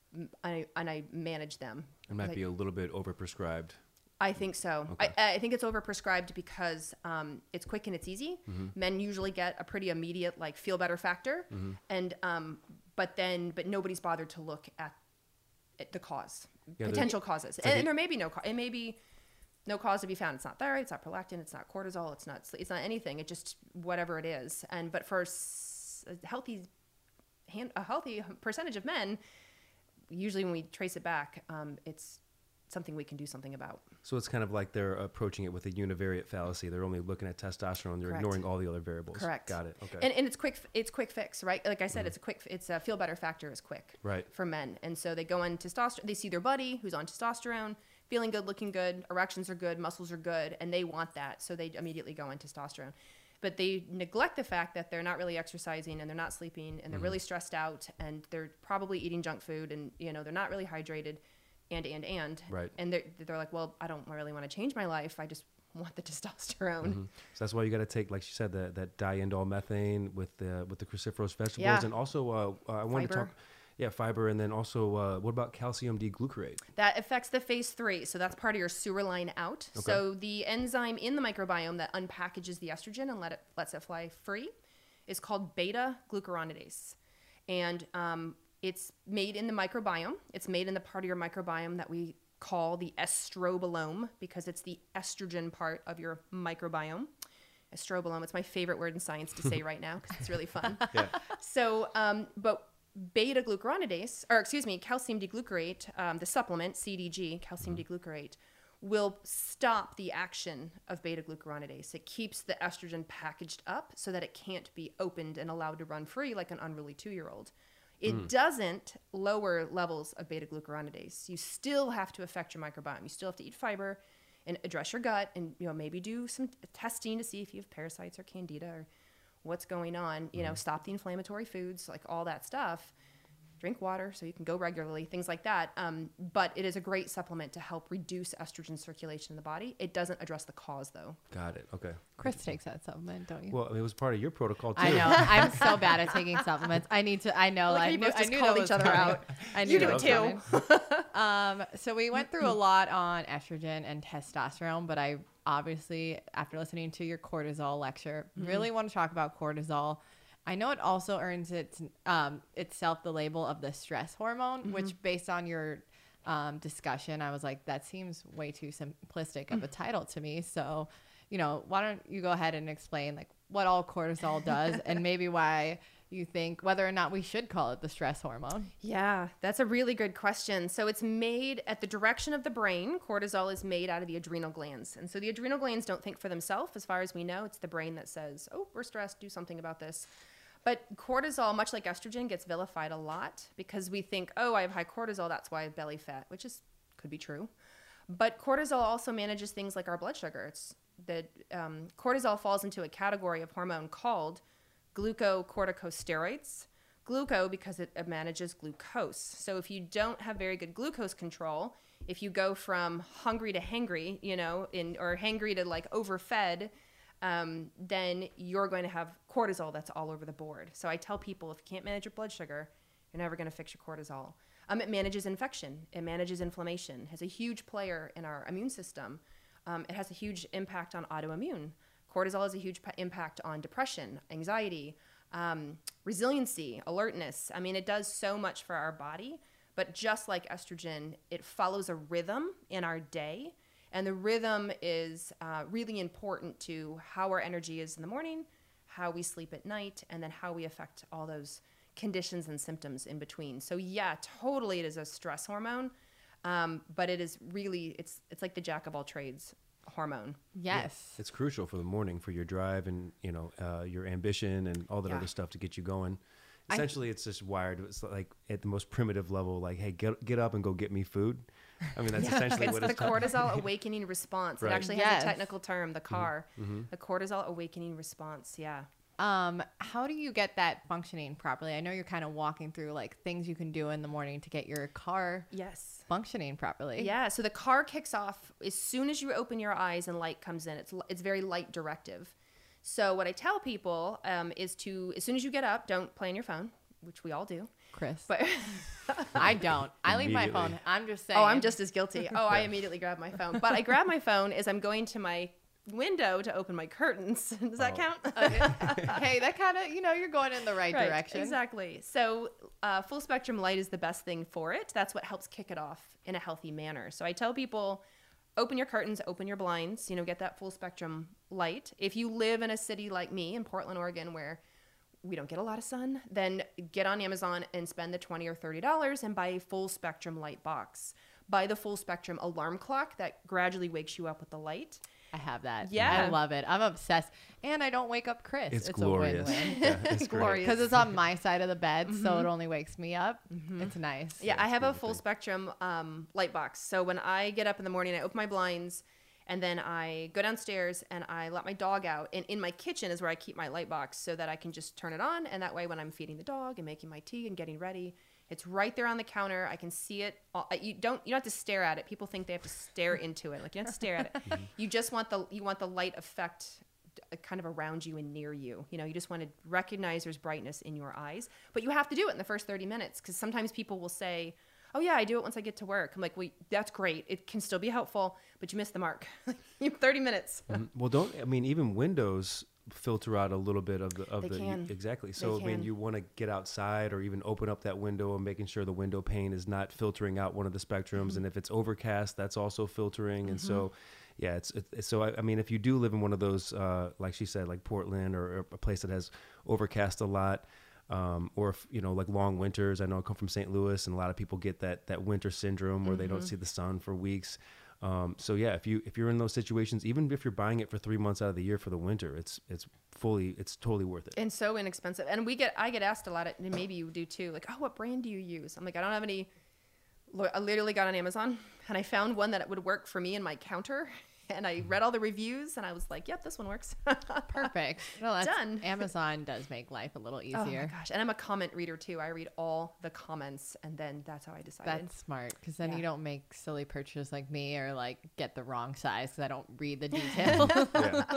I and I manage them. It might Like- be a little bit overprescribed. I think so. Okay. I, I think it's overprescribed because um, it's quick and it's easy. Mm-hmm. Men usually get a pretty immediate like feel better factor, Mm-hmm. and um, but then but nobody's bothered to look at, at the cause, Yeah, potential causes, like and, it- and there may be no ca- it may be no cause to be found. It's not thyroid, it's not prolactin, it's not cortisol, it's not it's not anything. It just whatever it is. And but for s- a healthy hand, a healthy percentage of men, usually when we trace it back, um, it's something we can do something about. So it's kind of like they're approaching it with a univariate fallacy. They're only looking at testosterone. They're Correct. ignoring all the other variables. Correct. Got it. Okay. And, and it's quick. It's quick fix, right? Like I said, it's a quick. It's a feel better factor is quick Right. for men, and so they go on testosterone. They see their buddy who's on testosterone, feeling good, looking good, erections are good, muscles are good, and they want that, so they immediately go on testosterone. But they neglect the fact that they're not really exercising, and they're not sleeping, and they're really stressed out, and they're probably eating junk food, and you know they're not really hydrated, and and and Right. And they're they're like, well, I don't really want to change my life. I just want the testosterone. Mhm. So that's why you got to take, like you said, that that diindole methane with the with the cruciferous vegetables, Yeah. and also uh, uh, I wanted to Fiber. talk. Yeah, fiber. And then also, uh, what about calcium D-glucarate? That affects the phase three. So that's part of your sewer line out. Okay. So the enzyme in the microbiome that unpackages the estrogen and let it lets it fly free is called beta glucuronidase. And um, it's made in the microbiome. It's made in the part of your microbiome that we call the estrobolome, because it's the estrogen part of your microbiome. Estrobolome, it's my favorite word in science to say right now because it's really fun. Yeah. So, um, but beta glucuronidase, or excuse me, calcium D-glucarate, um, the supplement C D G, calcium Mm-hmm. D-glucarate, will stop the action of beta glucuronidase. It keeps the estrogen packaged up so that it can't be opened and allowed to run free like an unruly two-year-old. It Mm. doesn't lower levels of beta glucuronidase. You still have to affect your microbiome. You still have to eat fiber and address your gut, and you know maybe do some testing to see if you have parasites or candida or what's going on. You know, stop the inflammatory foods, like all that stuff. Drink water so you can go regularly, things like that. Um, but it is a great supplement to help reduce estrogen circulation in the body. It doesn't address the cause, though. Got it. Okay. Chris takes that supplement, don't you? Well, it was part of your protocol too. I know. I'm so bad at taking supplements. I need to. I know. Like I you knew. both I just knew called that each was other coming. out. I knew You do that it was too. coming. um. So we went through a lot on estrogen and testosterone, but I obviously, after listening to your cortisol lecture, really want to talk about cortisol. I know it also earns its um, itself the label of the stress hormone, Mm-hmm. which based on your um, discussion, I was like, that seems way too simplistic of a title to me. So, you know, why don't you go ahead and explain like what all cortisol does and maybe why you think whether or not we should call it the stress hormone? Yeah, that's a really good question. So it's made at the direction of the brain. Cortisol is made out of the adrenal glands. And so the adrenal glands don't think for themselves. As far as we know, it's the brain that says, oh, we're stressed, do something about this. But cortisol, much like estrogen, gets vilified a lot because we think, oh, I have high cortisol, that's why I have belly fat, which is could be true. But cortisol also manages things like our blood sugar. It's the um, cortisol falls into a category of hormone called glucocorticosteroids. Gluco because it, it manages glucose. So if you don't have very good glucose control, if you go from hungry to hangry, you know, in or hangry to like overfed, um, then you're going to have cortisol that's all over the board. So I tell people if you can't manage your blood sugar, you're never going to fix your cortisol. Um, it manages infection. It manages inflammation. Has a huge player in our immune system. Um, it has a huge impact on autoimmune. Cortisol has a huge p- impact on depression, anxiety, um, resiliency, alertness. I mean, it does so much for our body. But just like estrogen, it follows a rhythm in our day. And the rhythm is uh, really important to how our energy is in the morning, how we sleep at night, and then how we affect all those conditions and symptoms in between. So yeah, totally it is a stress hormone, um, but it is really, it's it's like the jack of all trades hormone. Yes. It's crucial for the morning for your drive and, you know, uh, your ambition and all that Yeah. other stuff to get you going. I- Essentially, it's just wired. It's like at the most primitive level, like, hey, get get up and go get me food. I mean, that's essentially It's what the it's cortisol awakening response. Right. It actually Yes. has a technical term, the C A R, Mm-hmm. the cortisol awakening response. Yeah. Um, how do you get that functioning properly? I know you're kind of walking through like things you can do in the morning to get your car Yes. functioning properly. Yeah, so the car kicks off as soon as you open your eyes and light comes in. It's it's very light directive. So what I tell people um, is to, as soon as you get up, don't play on your phone, which we all do. Chris. But I don't. I leave my Immediately. phone. I'm just saying. oh, I'm just as guilty. Oh, I immediately grab my phone. But I grab my phone as I'm going to my window to open my curtains. Does that Oh. count? Hey, that kind of, you know, you're going in the right, Right, direction. Exactly. So uh, full spectrum light is the best thing for it. That's what helps kick it off in a healthy manner. So I tell people, open your curtains, open your blinds, you know, get that full spectrum light. If you live in a city like me in Portland, Oregon, where we don't get a lot of sun, then get on Amazon and spend the twenty or thirty dollars and buy a full spectrum light box. Buy the full spectrum alarm clock that gradually wakes you up with the light. I have that. Yeah. I love it. I'm obsessed. And I don't wake up Chris. It's, It's, glorious. a win-win. Yeah, it's great. Glorious. Because it's on my side of the bed, so it only wakes me up. Mm-hmm. It's nice. Yeah, Yeah, I it's have a beautiful full thing. spectrum um, light box. So when I get up in the morning, I open my blinds, and then I go downstairs and I let my dog out. And in my kitchen is where I keep my light box so that I can just turn it on. And that way, when I'm feeding the dog and making my tea and getting ready, it's right there on the counter. I can see it. all- You don't. You don't have to stare at it. People think they have to stare into it. Like you don't have to stare at it. You just want the you want the light effect d- kind of around you and near you. You know, you just want to recognize there's brightness in your eyes, but you have to do it in the first thirty minutes, because sometimes people will say, oh yeah, I do it once I get to work. I'm like, well, that's great. It can still be helpful, but you missed the mark. You have thirty minutes. Mhm. Well, don't, I mean, even windows filter out a little bit of the, of They the, can. exactly. So, They I mean, can. you want to get outside or even open up that window and making sure the window pane is not filtering out one of the spectrums. Mm-hmm. And if it's overcast, that's also filtering. And so, yeah, it's, it's so, I, I mean, if you do live in one of those, uh, like she said, like Portland, or, or a place that has overcast a lot, um, or if, you know, like long winters. I know I come from Saint Louis, and a lot of people get that that winter syndrome where they don't see the sun for weeks. Um, so yeah, if you if you're in those situations, even if you're buying it for three months out of the year for the winter, it's it's fully it's totally worth it. And so inexpensive. And we get, I get asked a lot, and maybe you do too, like, oh, what brand do you use? I'm like, I don't have any. Look, I literally got on Amazon, and I found one that would work for me and my counter. And I read all the reviews, and I was like, yep, this one works. Perfect. Well, that's, Done. Amazon does make life a little Oh my easier. gosh. And I'm a comment reader too. I read all the comments, and then that's how I decided. That's smart, because then Yeah. you don't make silly purchases like me, or like get the wrong size because I don't read the details. Yeah.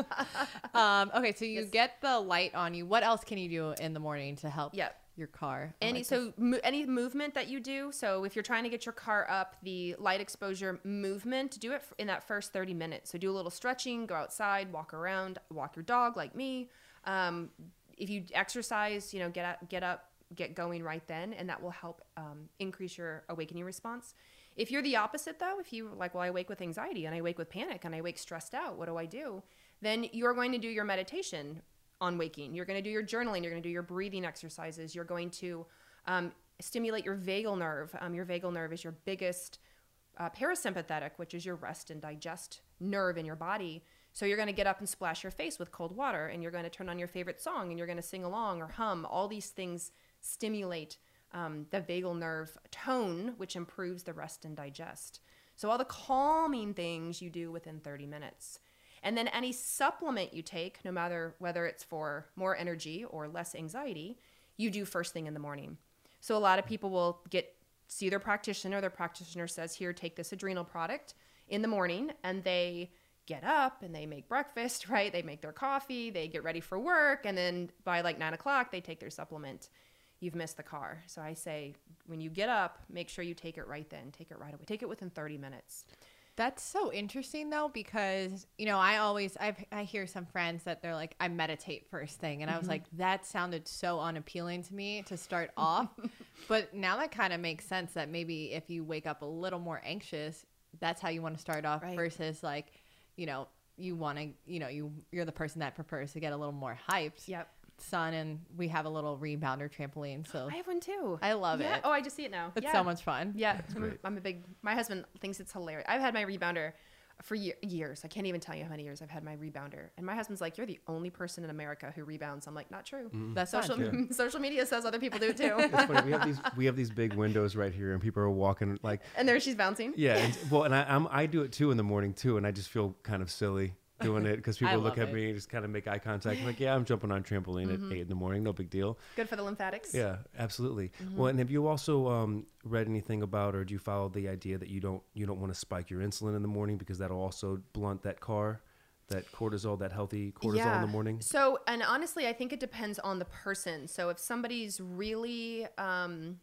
um, okay, so you Yes. get the light on you. What else can you do in the morning to help Yep. your car? I Any like so mo- any movement that you do. So if you're trying to get your car up, the light exposure movement, do it f- in that first thirty minutes. So do a little stretching, go outside, walk around, walk your dog like me. Um, if you exercise, you know, get up, get up, get going right then, and that will help um, increase your awakening response. If you're the opposite though, if you like, well, I wake with anxiety and I wake with panic and I wake stressed out, what do I do? Then you're going to do your meditation on waking. You're going to do your journaling. You're going to do your breathing exercises. You're going to um, stimulate your vagal nerve. Um, your vagal nerve is your biggest uh, parasympathetic, which is your rest and digest nerve in your body. So you're going to get up and splash your face with cold water, and you're going to turn on your favorite song, and you're going to sing along or hum. All these things stimulate um, the vagal nerve tone, which improves the rest and digest. So all the calming things you do within thirty minutes. And then any supplement you take, no matter whether it's for more energy or less anxiety, you do first thing in the morning. So a lot of people will get see their practitioner. Their practitioner says, here, take this adrenal product in the morning, and they get up and they make breakfast, right? They make their coffee, they get ready for work, and then by like nine o'clock, they take their supplement. You've missed the car. So I say, when you get up, make sure you take it right then. Take it right away. Take it within thirty minutes. That's so interesting though, because, you know, I always, I've, I hear some friends that they're like, I meditate first thing. And I was like, that sounded so unappealing to me to start off. But now that kind of makes sense, that maybe if you wake up a little more anxious, that's how you want to start off, Right. versus like, you know, you want to, you know, you, you're the person that prefers to get a little more hyped. Yep. Son, and we have a little rebounder trampoline. So I have one too. I love Yeah. it. Oh, I just see it now. It's Yeah. so much fun. Yeah, I'm a, great. I'm a big. My husband thinks it's hilarious. I've had my rebounder for year, years. I can't even tell you how many years I've had my rebounder. And my husband's like, "You're the only person in America who rebounds." I'm like, "Not true. That's Social not true. social media says other people do it too." It's funny. We have these we have these big windows right here, and people are walking like And there she's bouncing. yeah. And, well, and I I'm, I do it too in the morning too, and I just feel kind of silly doing it because people I look love at it. me and just kind of make eye contact. I'm like, yeah, I'm jumping on trampoline at eight in the morning, no big deal. Good for the lymphatics. Yeah, absolutely. Well, and have you also um, read anything about, or do you follow the idea that you don't you don't want to spike your insulin in the morning because that'll also blunt that car, that cortisol, that healthy cortisol in the morning? So, and honestly, I think it depends on the person. So if somebody's really, um,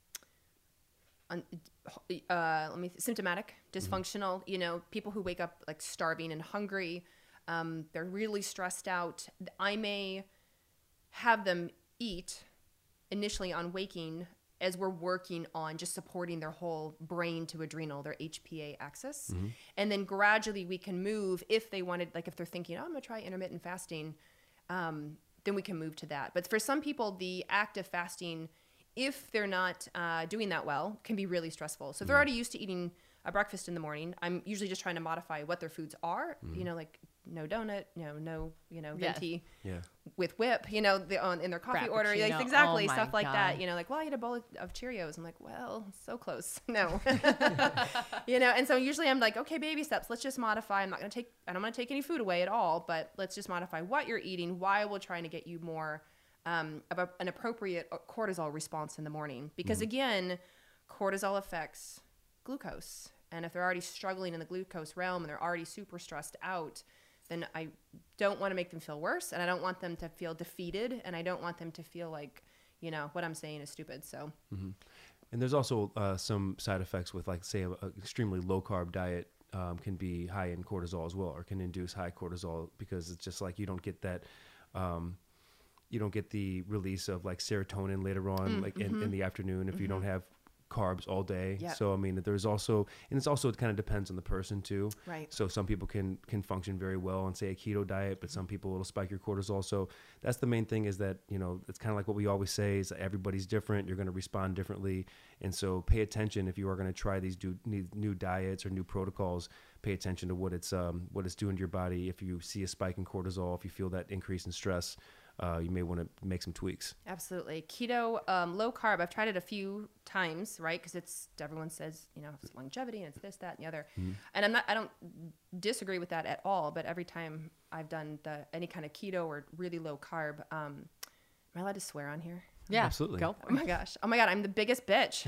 un, uh, let me, symptomatic, dysfunctional, you know, people who wake up like starving and hungry, um, they're really stressed out. I may have them eat initially on waking as we're working on just supporting their whole brain to adrenal, their H P A axis. And then gradually we can move if they wanted, like if they're thinking, oh, I'm gonna try intermittent fasting, um, then we can move to that. But for some people, the act of fasting, if they're not uh, doing that well, can be really stressful. So if they're already used to eating a breakfast in the morning, I'm usually just trying to modify what their foods are, you know, like no donut, you know, no, you know, Yes. venti Yeah. with whip, you know, the, on, in their coffee order, Frappuccino. like exactly Oh my stuff like God. that, you know, like, well, I eat a bowl of, of Cheerios. I'm like, well, so close. No, you know, and so usually I'm like, okay, baby steps. Let's just modify. I'm not going to take, I don't want to take any food away at all, but let's just modify what you're eating while we're trying to get you more um, of a, an appropriate cortisol response in the morning. Because again, cortisol affects glucose. And if they're already struggling in the glucose realm and they're already super stressed out, then I don't want to make them feel worse, and I don't want them to feel defeated, and I don't want them to feel like, you know, what I'm saying is stupid. So. Mm-hmm. And there's also uh, some side effects with, like, say, an extremely low carb diet um, can be high in cortisol as well, or can induce high cortisol, because it's just like you don't get that, um, you don't get the release of like serotonin later on, mm, like mm-hmm. in, in the afternoon if mm-hmm. you don't have carbs all day. Yep. So I mean, there's also, and it's also, it kind of depends on the person too. Right. So some people can can function very well on, say, a keto diet, but some people it'll spike your cortisol. So that's the main thing, is that, you know, it's kind of like what we always say, is that everybody's different. You're going to respond differently, and so pay attention if you are going to try these do, new diets or new protocols. Pay attention to what it's um what it's doing to your body. If you see a spike in cortisol, if you feel that increase in stress, Uh, you may want to make some tweaks. Absolutely. Keto, um, low carb, I've tried it a few times, right? Because it's, everyone says, you know, it's longevity and it's this, that, and the other. Mm-hmm. And I'm not, I don't disagree with that at all. But every time I've done the, any kind of keto or really low carb, um, am I allowed to swear on here? Yeah, absolutely. Go for it. Oh my gosh. Oh my God. I'm the biggest bitch.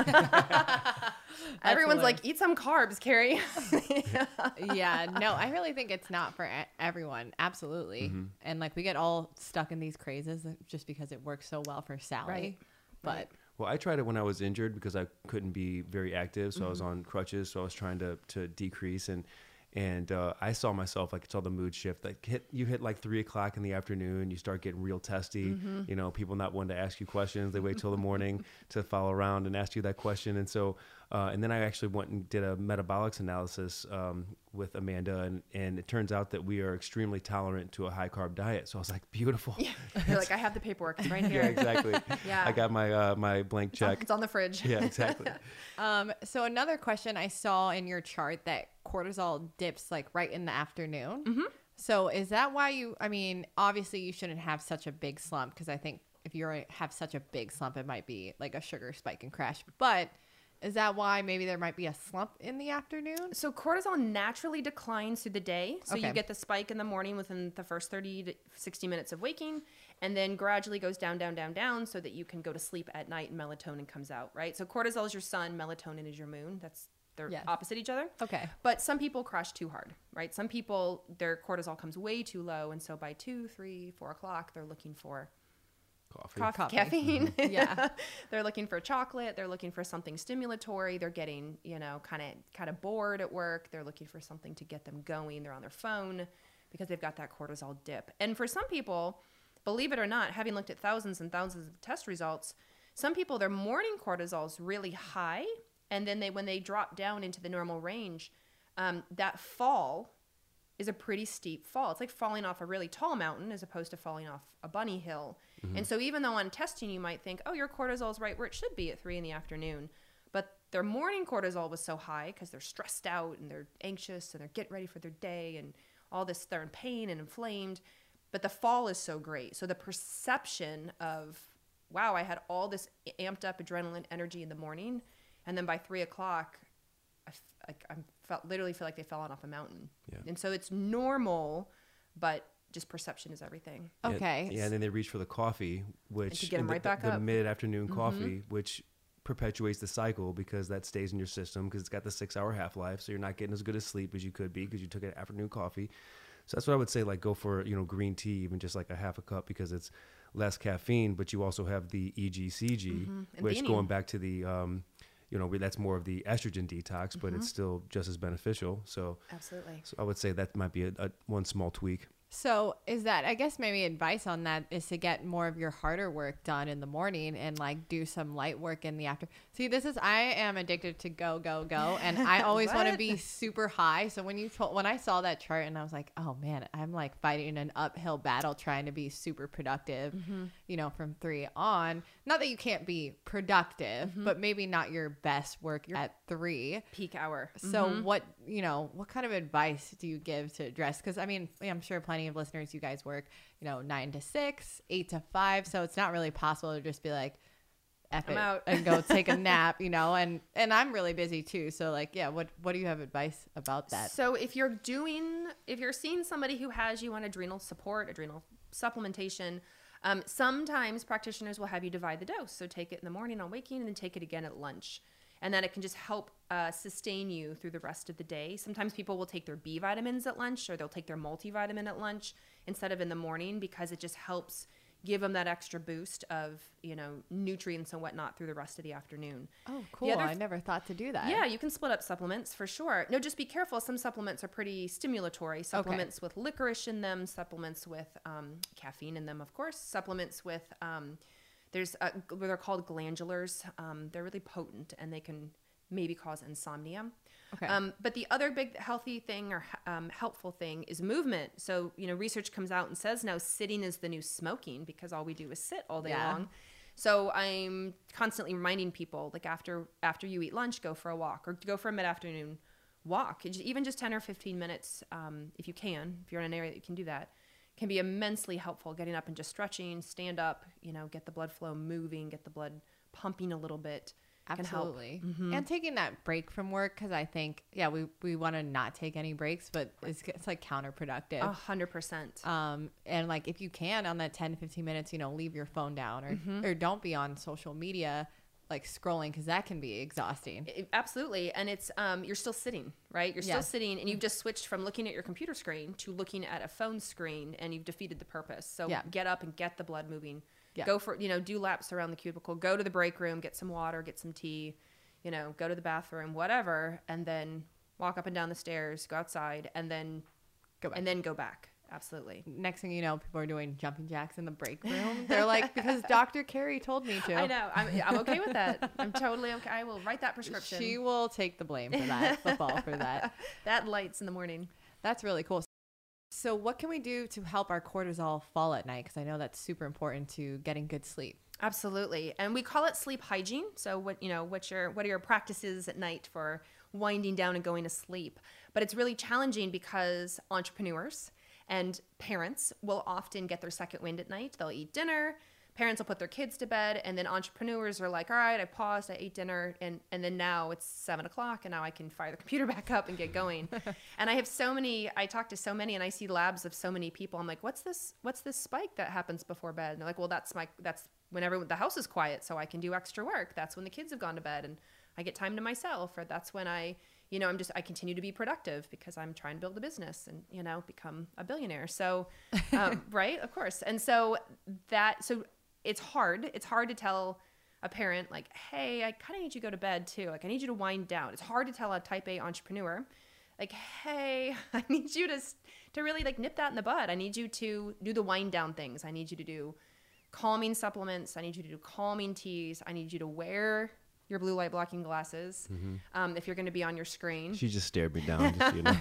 Everyone's hilarious. Like, eat some carbs, Carrie. yeah. yeah. No, I really think it's not for everyone. Absolutely. Mm-hmm. And like, we get all stuck in these crazes just because it works so well for Sally. Right. But right. Well, I tried it when I was injured because I couldn't be very active. So mm-hmm. I was on crutches. So I was trying to, to decrease, and And uh, I saw myself, like, it's all the mood shift. Like, hit you hit like three o'clock in the afternoon, you start getting real testy. Mm-hmm. You know, people not wanting to ask you questions. They wait till the morning to follow around and ask you that question. And so, uh, and then I actually went and did a metabolics analysis um, with Amanda, and, and it turns out that we are extremely tolerant to a high carb diet. So I was like, beautiful. Yeah. You're like, I have the paperwork. It's right here. Yeah, exactly. Yeah. I got my uh, my blank it's check. On, it's on the fridge. Yeah, exactly. um. So another question I saw in your chart, that cortisol dips like right in the afternoon. Mm-hmm. So is that why you, I mean, obviously you shouldn't have such a big slump, because I think if you have such a big slump, it might be like a sugar spike and crash. But is that why maybe there might be a slump in the afternoon? So cortisol naturally declines through the day. So okay. you get the spike in the morning within the first thirty to sixty minutes of waking, and then gradually goes down, down, down, down, so that you can go to sleep at night and melatonin comes out, right? So cortisol is your sun, melatonin is your moon. That's They're yes. opposite each other. Okay. But some people crash too hard, right? Some people, their cortisol comes way too low. And so by two, three, four o'clock, they're looking for coffee, coffee, coffee. caffeine. Mm-hmm. Yeah. They're looking for chocolate. They're looking for something stimulatory. They're getting, you know, kind of kind of bored at work. They're looking for something to get them going. They're on their phone because they've got that cortisol dip. And for some people, believe it or not, having looked at thousands and thousands of test results, some people, their morning cortisol is really high. And then they, when they drop down into the normal range, um, that fall is a pretty steep fall. It's like falling off a really tall mountain as opposed to falling off a bunny hill. Mm-hmm. And so even though on testing you might think, oh, your cortisol is right where it should be at three in the afternoon, but their morning cortisol was so high because they're stressed out and they're anxious and they're getting ready for their day and all this, they're in pain and inflamed. But the fall is so great. So the perception of, wow, I had all this amped up adrenaline energy in the morning, and then by three o'clock, I, f- I, I felt literally feel like they fell off a mountain. Yeah. And so it's normal, but just perception is everything. Okay. Yeah, yeah, and then they reach for the coffee, which to get them the, right back the up. mid-afternoon Mm-hmm. coffee, which perpetuates the cycle because that stays in your system because it's got the six-hour half-life, so you're not getting as good a sleep as you could be because you took an afternoon coffee. So that's what I would say, like go for, you know, green tea, even just like a half a cup, because it's less caffeine, but you also have the E G C G, Mm-hmm. which theanine. going back to the um, you know, that's more of the estrogen detox, but Mm-hmm. it's still just as beneficial. So, Absolutely. so I would say that might be a, a one small tweak. So is that, I guess maybe advice on that is to get more of your harder work done in the morning and like do some light work in the after. See, this is, I am addicted to go, go, go. And I always want to What? be super high. So when you told, when I saw that chart and I was like, oh man, I'm like fighting an uphill battle trying to be super productive, Mm-hmm. you know, from three on. Not that you can't be productive, Mm-hmm. but maybe not your best work at three. Peak hour. So Mhm. what, you know, what kind of advice do you give to address? Because I mean, I'm sure plenty of listeners, you guys work, you know, nine to six, eight to five. So it's not really possible to just be like, F I'm it out. and go take a nap, you know, and, and I'm really busy too. So like, yeah, what, what do you have advice about that? So if you're doing, if you're seeing somebody who has you on adrenal support, adrenal supplementation, um, sometimes practitioners will have you divide the dose. So take it in the morning on waking and then take it again at lunch. and that it can just help uh, sustain you through the rest of the day. Sometimes people will take their B vitamins at lunch, or they'll take their multivitamin at lunch instead of in the morning, because it just helps give them that extra boost of, you know, nutrients and whatnot through the rest of the afternoon. Oh, cool. other I th- never thought to do that. Yeah, you can split up supplements for sure. No, just be careful. Some supplements are pretty stimulatory. Supplements with licorice in them, supplements with um, caffeine in them, of course. Supplements with, um, there's, uh, they're called glandulars. Um, they're really potent, and they can maybe cause insomnia. Okay. Um, but the other big healthy thing or um, helpful thing is movement. So, you know, research comes out and says now sitting is the new smoking, because all we do is sit all day Yeah. long. So I'm constantly reminding people, like after after you eat lunch, go for a walk, or go for a mid-afternoon walk. Just, even just ten or fifteen minutes, um, if you can, if you're in an area that you can do that, can be immensely helpful. Getting up and just stretching, stand up, you know, get the blood flow moving, get the blood pumping a little bit. Absolutely. Mm-hmm. And taking that break from work, because I think, yeah, we, we want to not take any breaks, but it's, it's like counterproductive. A hundred percent. Um, and like if you can on that ten to fifteen minutes, you know, leave your phone down, or, Mm-hmm. or don't be on social media, like scrolling, because that can be exhausting. It- absolutely. And it's, um, you're still sitting, right? You're still Yes. sitting, and you've just switched from looking at your computer screen to looking at a phone screen, and you've defeated the purpose. So Yeah. get up and get the blood moving. Yeah. Go for, you know, do laps around the cubicle, go to the break room, get some water, get some tea, you know, go to the bathroom, whatever, and then walk up and down the stairs, go outside, and then Go back. and then go back. Absolutely. Next thing you know, people are doing jumping jacks in the break room. They're like, because Doctor Carey told me to. I know. I'm, I'm okay with that. I'm totally okay. I will write that prescription. She will take the blame for that, football for that. That lights in the morning. That's really cool. So what can we do to help our cortisol fall at night? Because I know that's super important to getting good sleep. Absolutely. And we call it sleep hygiene. So what, you know, what's your, what are your practices at night for winding down and going to sleep? But it's really challenging because entrepreneurs and parents will often get their second wind at night. They'll eat dinner. Parents will put their kids to bed, and then entrepreneurs are like, all right, I paused, I ate dinner, and, and then now it's seven o'clock, and now I can fire the computer back up and get going. And I have so many, I talk to so many, and I see labs of so many people. I'm like, what's this, what's this spike that happens before bed? And they're like, well, that's my, that's when everyone, the house is quiet, so I can do extra work. That's when the kids have gone to bed, and I get time to myself, or that's when I, you know, I'm just, I continue to be productive because I'm trying to build a business and, you know, become a billionaire. So, um, right, of course. And so that, so it's hard. It's hard to tell a parent like, hey, I kind of need you to go to bed too. Like, I need you to wind down. It's hard to tell a type A entrepreneur, like, hey, I need you to, to really like nip that in the bud. I need you to do the wind down things. I need you to do calming supplements. I need you to do calming teas. I need you to wear your blue light blocking glasses Mm-hmm. um, if you're going to be on your screen. She just stared me down, just so you know.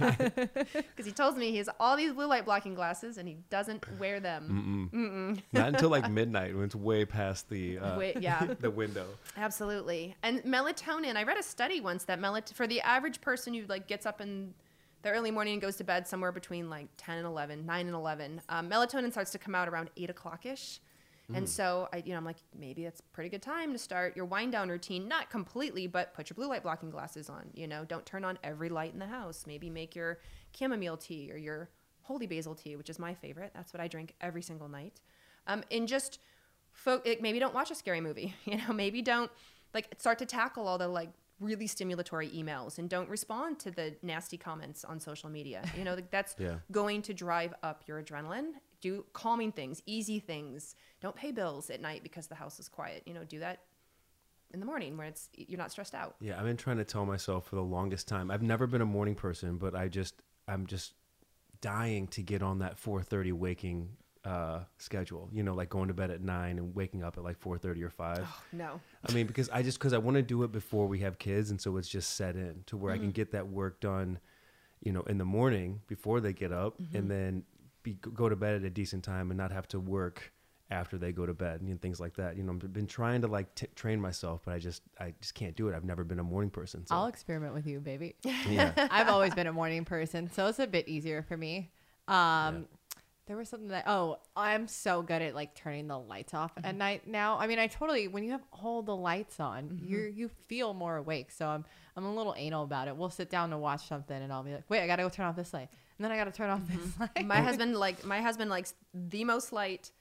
Because he tells me he has all these blue light blocking glasses and he doesn't wear them. Mm-mm. Mm-mm. Not until like midnight when it's way past the uh, Wait, yeah. the window. Absolutely. And melatonin, I read a study once that melat- for the average person who like gets up in the early morning and goes to bed somewhere between like ten and eleven, nine and eleven, um, melatonin starts to come out around eight o'clock-ish. And so I, you know, I'm like, maybe that's a pretty good time to start your wind down routine. Not completely, but put your blue light blocking glasses on. You know, don't turn on every light in the house. Maybe make your chamomile tea or your holy basil tea, which is my favorite. That's what I drink every single night. Um, and just fo- it, maybe don't watch a scary movie. You know, maybe don't like start to tackle all the like really stimulatory emails and don't respond to the nasty comments on social media. You know, like, that's Yeah. going to drive up your adrenaline. Do calming things, easy things. Don't pay bills at night because the house is quiet. You know, do that in the morning where it's you're not stressed out. Yeah, I've been trying to tell myself for the longest time. I've never been a morning person, but I just I'm just dying to get on that four thirty waking uh, schedule. You know, like going to bed at nine and waking up at like four thirty or five. Oh, no. I mean, because I just because I want to do it before we have kids, and so it's just set in to where Mm-hmm. I can get that work done, you know, in the morning before they get up, Mm-hmm. and then be, go to bed at a decent time and not have to work after they go to bed and things like that. You know, I've been trying to like t- train myself, but I just I just can't do it. I've never been a morning person. So. I'll experiment with you, baby. yeah. I've always been a morning person, so it's a bit easier for me. Um, Yeah. There was something that, oh, I'm so good at like turning the lights off Mm-hmm. at night now. I mean, I totally, when you have all the lights on, Mm-hmm. you you feel more awake. So I'm I'm a little anal about it. We'll sit down to watch something and I'll be like, wait, I got to go turn off this light. And then I got to turn off this light. My husband like my husband likes the most light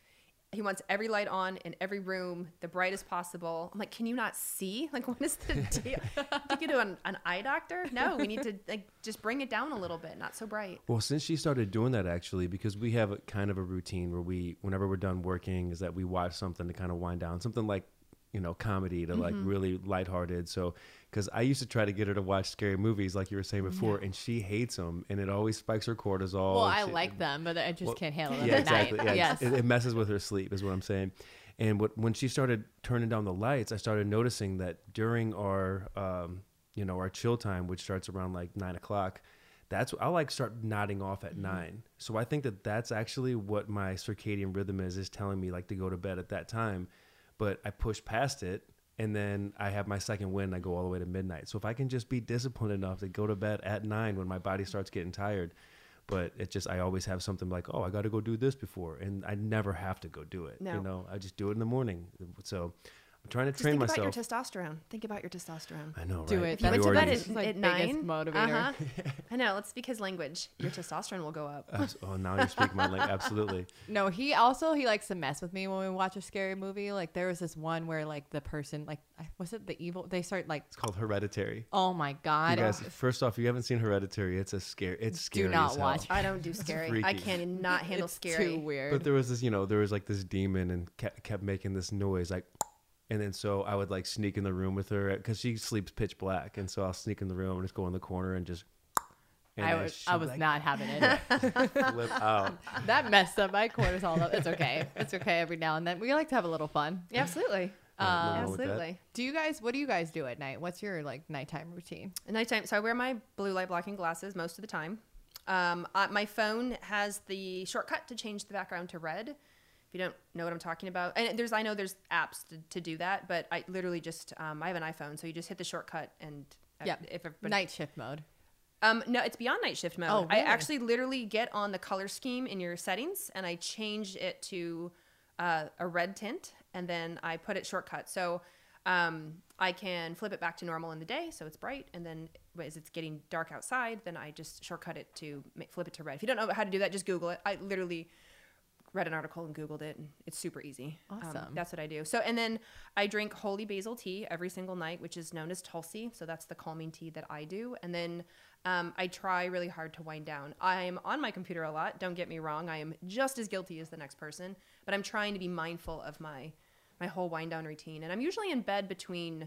he wants every light on in every room, the brightest possible. I'm like, can you not see? Like, what is the deal? Do you go to an, an eye doctor? No, we need to like just bring it down a little bit, not so bright. Well, since she started doing that, actually, because we have a kind of a routine where we, whenever we're done working, is that we watch something to kind of wind down, something like, you know, comedy to like really lighthearted. So, because I used to try to get her to watch scary movies, like you were saying before, and she hates them, and it always spikes her cortisol. Well, I She- like them, but I just Well, can't handle them yeah, at exactly. night. Yeah, Yes. it, it messes with her sleep, is what I'm saying. And what when she started turning down the lights, I started noticing that during our, um, you know, our chill time, which starts around like nine o'clock, that's I like start nodding off at mm-hmm. nine. So I think that that's actually what my circadian rhythm is, is telling me like to go to bed at that time. But I push past it. And then I have my second win. I go all the way to midnight. So if I can just be disciplined enough to go to bed at nine when my body starts getting tired, but it just, I always have something like, oh, I got to go do this before. And I never have to go do it. No. You know, I just do it in the morning. So I'm trying to Just train think myself. about your testosterone. Think about your testosterone. I know, right? Do it. If you went to bed at, like at biggest nine, motivator. uh-huh. I know. Let's speak his language. Your testosterone will go up. Abs- oh, now you're speaking my language. Absolutely. No, he also he likes to mess with me when we watch a scary movie. Like there was this one where like the person like was it the evil? They start like It's called Hereditary. oh my god. You guys, first off, if you haven't seen Hereditary, it's a scare. It's scary. Do not as hell. watch. I don't do scary. I freaky. can't not handle It's scary. Too weird. But there was this, you know, there was like this demon and kept, kept making this noise like, and then so I would like sneak in the room with her because she sleeps pitch black. And so I'll sneak in the room and just go in the corner and just. And I then was she'd I was like, not having it. flip out. That messed up my cortisol. It's okay. It's okay every now and then. We like to have a little fun. Yeah, absolutely. Yeah, nothing wrong with that. Absolutely. Do you guys what do you guys do at night? What's your like nighttime routine? At nighttime, so I wear my blue light blocking glasses most of the time. Um, uh, my phone has the shortcut to change the background to red. If you don't know what I'm talking about, and there's I know there's apps to, to do that, but I literally just um, I have an iPhone, so you just hit the shortcut and uh, Yeah. if everybody, Night shift mode. Um, no, it's beyond night shift mode. Oh, I really? actually literally get on the color scheme in your settings and I change it to uh, a red tint, and then I put it shortcut. So um, I can flip it back to normal in the day, so it's bright, and then as it's getting dark outside, then I just shortcut it to make, flip it to red. If you don't know how to do that, just Google it. I literally read an article and Googled it, and it's super easy. Awesome. Um, that's what I do. So, and then I drink holy basil tea every single night, which is known as Tulsi. So that's the calming tea that I do. And then um, I try really hard to wind down. I'm on my computer a lot. Don't get me wrong. I am just as guilty as the next person, but I'm trying to be mindful of my, my whole wind down routine. And I'm usually in bed between,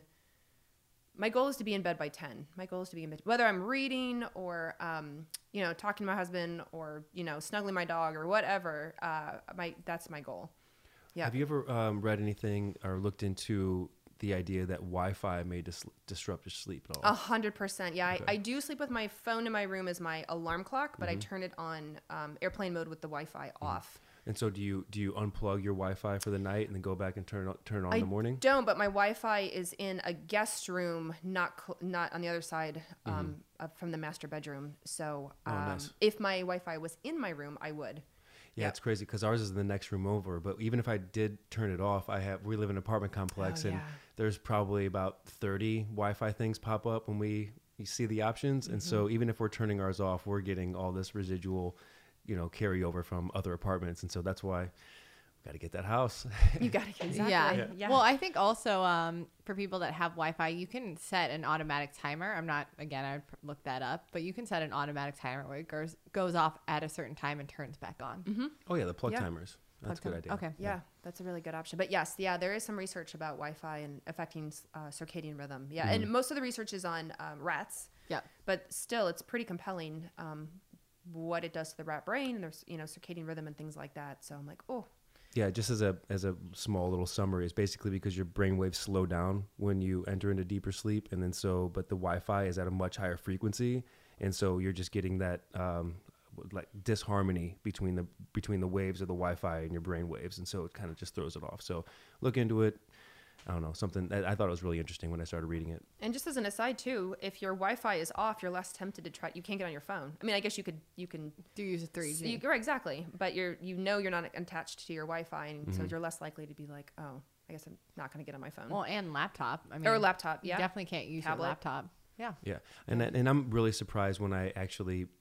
my goal is to be in bed by ten. My goal is to be in bed, whether I'm reading or, um, you know, talking to my husband or, you know, snuggling my dog or whatever. Uh, my, that's my goal. Yeah. Have you ever um, read anything or looked into the idea that Wi-Fi may dis- disrupt your sleep at all? A hundred percent. Yeah. Okay. I, I do sleep with my phone in my room as my alarm clock, but Mm-hmm. I turn it on um, airplane mode with the Wi-Fi off. And so do you do you unplug your Wi-Fi for the night and then go back and turn it, turn it on I in the morning? don't, but my Wi-Fi is in a guest room, not cl- not on the other side um, uh, from the master bedroom. So Mm-hmm. Oh, um, nice. if my Wi-Fi was in my room, I would. Yeah, Yep. it's crazy because ours is in the next room over. But even if I did turn it off, I have we live in an apartment complex, Oh, and yeah. there's probably about thirty Wi-Fi things pop up when we you see the options. And so Mm-hmm. even if we're turning ours off, we're getting all this residual, you know, carryover from other apartments. And so that's why we got to get that house. You got to exactly. Yeah. Yeah. Well, I think also um, for people that have Wi-Fi, you can set an automatic timer. I'm not, again, I would pr- look that up, but you can set an automatic timer where it goes, goes off at a certain time and turns back on. Mm-hmm. Oh yeah, the plug Yeah. timers. That's a Plug good time- idea. Okay. Yeah, that's a really good option. But yes, yeah, there is some research about Wi-Fi and affecting uh, circadian rhythm. Yeah, Mm-hmm. and most of the research is on um, rats. Yeah. But still, it's pretty compelling um, what it does to the rat brain and there's you know circadian rhythm and things like that. So I'm like, oh, Yeah, just as a as a small little summary, it's basically because your brain waves slow down when you enter into deeper sleep, and then so but the Wi-Fi is at a much higher frequency, and so you're just getting that um, like disharmony between the between the waves of the Wi-Fi and your brain waves, and so it kind of just throws it off. So look into it. I don't know, something I, I thought it was really interesting when I started reading it. and just as an aside too, if your Wi-Fi is off, you're less tempted to try. You can't get on your phone. I mean, I guess you could you can Do use a three G. You, right, exactly. But you're you know you're not attached to your Wi-Fi, and Mm-hmm. so you're less likely to be like, oh, I guess I'm not going to get on my phone well, and laptop. I mean, or laptop. you Yeah, definitely can't use Tablet. your laptop. Yeah. Yeah, and and I'm really surprised when I actually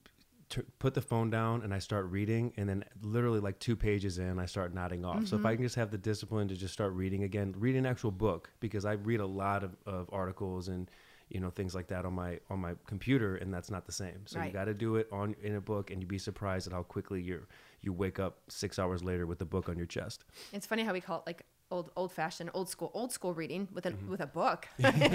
t- put the phone down and I start reading, and then literally like two pages in, I start nodding off. Mm-hmm. So if I can just have the discipline to just start reading again, read an actual book, because I read a lot of, of articles and, you know, things like that on my on my computer, and that's not the same. So right. you got to do it on in a book, and you'd be surprised at how quickly you you wake up six hours later with the book on your chest. It's funny how we call it like old old fashioned, old school, old school reading with a mm-hmm. with a book.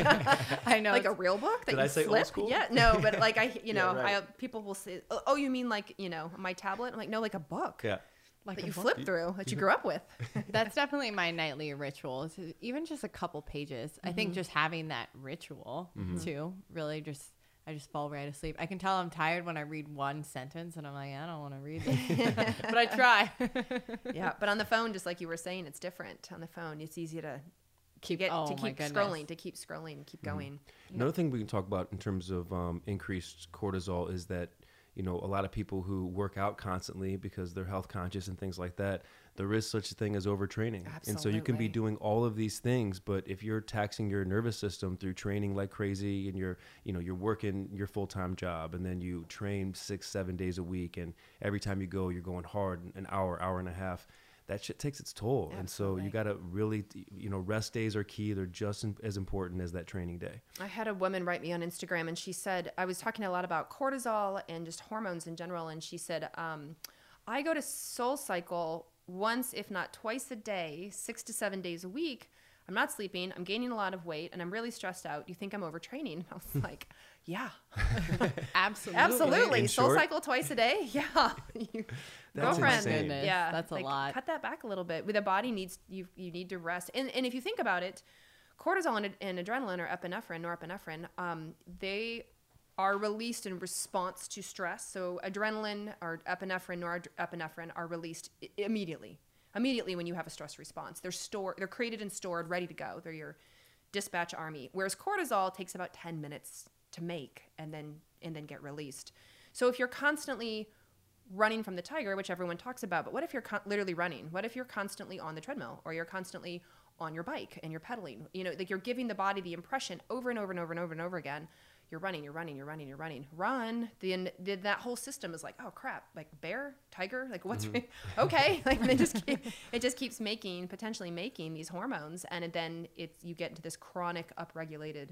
I know, like a real book that Did you I say flip. Old school? Yeah, no, but like I, you know, yeah, right. I people will say, oh, oh, you mean like you know my tablet? I'm like, no, like a book. Yeah. Like that you book? flip through, that you grew up with. That's definitely my nightly ritual. It's even just a couple pages. Mm-hmm. I think just having that ritual mm-hmm. too, really just, I just fall right asleep. I can tell I'm tired when I read one sentence and I'm like, I don't want to read this, but I try. Yeah, but on the phone, just like you were saying, it's different. On the phone, it's easy to keep get, oh to keep scrolling, to keep scrolling, keep mm-hmm. going. Another thing we can talk about in terms of um, increased cortisol is that, you know, a lot of people who work out constantly because they're health conscious and things like that, there is such a thing as overtraining. Absolutely. And so you can be doing all of these things, but if you're taxing your nervous system through training like crazy, and you're, you know, you're working your full-time job, and then you train six, seven days a week, and every time you go, you're going hard, an hour, hour and a half, that shit takes its toll. Absolutely. And so you got to really, you know, rest days are key. They're just as important as that training day. I had a woman write me on Instagram, and she said, I was talking a lot about cortisol and just hormones in general. And she said, um, I go to SoulCycle once, if not twice a day, six to seven days a week. I'm not sleeping. I'm gaining a lot of weight, and I'm really stressed out. You think I'm overtraining? I was like, yeah, absolutely. Absolutely. SoulCycle short- twice a day. Yeah. That's girlfriend. insane. Yeah. That's a like, lot. Cut that back a little bit. The body needs, you you need to rest. And and if you think about it, cortisol and, and adrenaline, or epinephrine, norepinephrine, um, they are released in response to stress. So adrenaline or epinephrine, norepinephrine are released I- immediately. Immediately when you have a stress response. They're stored, they're created and stored, ready to go. They're your dispatch army. Whereas cortisol takes about ten minutes to make and then and then get released. So if you're constantly running from the tiger, which everyone talks about, but what if you're con- literally running? What if you're constantly on the treadmill, or you're constantly on your bike and you're pedaling? You know, like you're giving the body the impression over and over and over and over and over again, you're running, you're running, you're running, you're running, run. Then that whole system is like, oh crap, like bear, tiger, like what's mm-hmm. okay? Like they just keep, it just keeps making, potentially making these hormones, and then it's you get into this chronic upregulated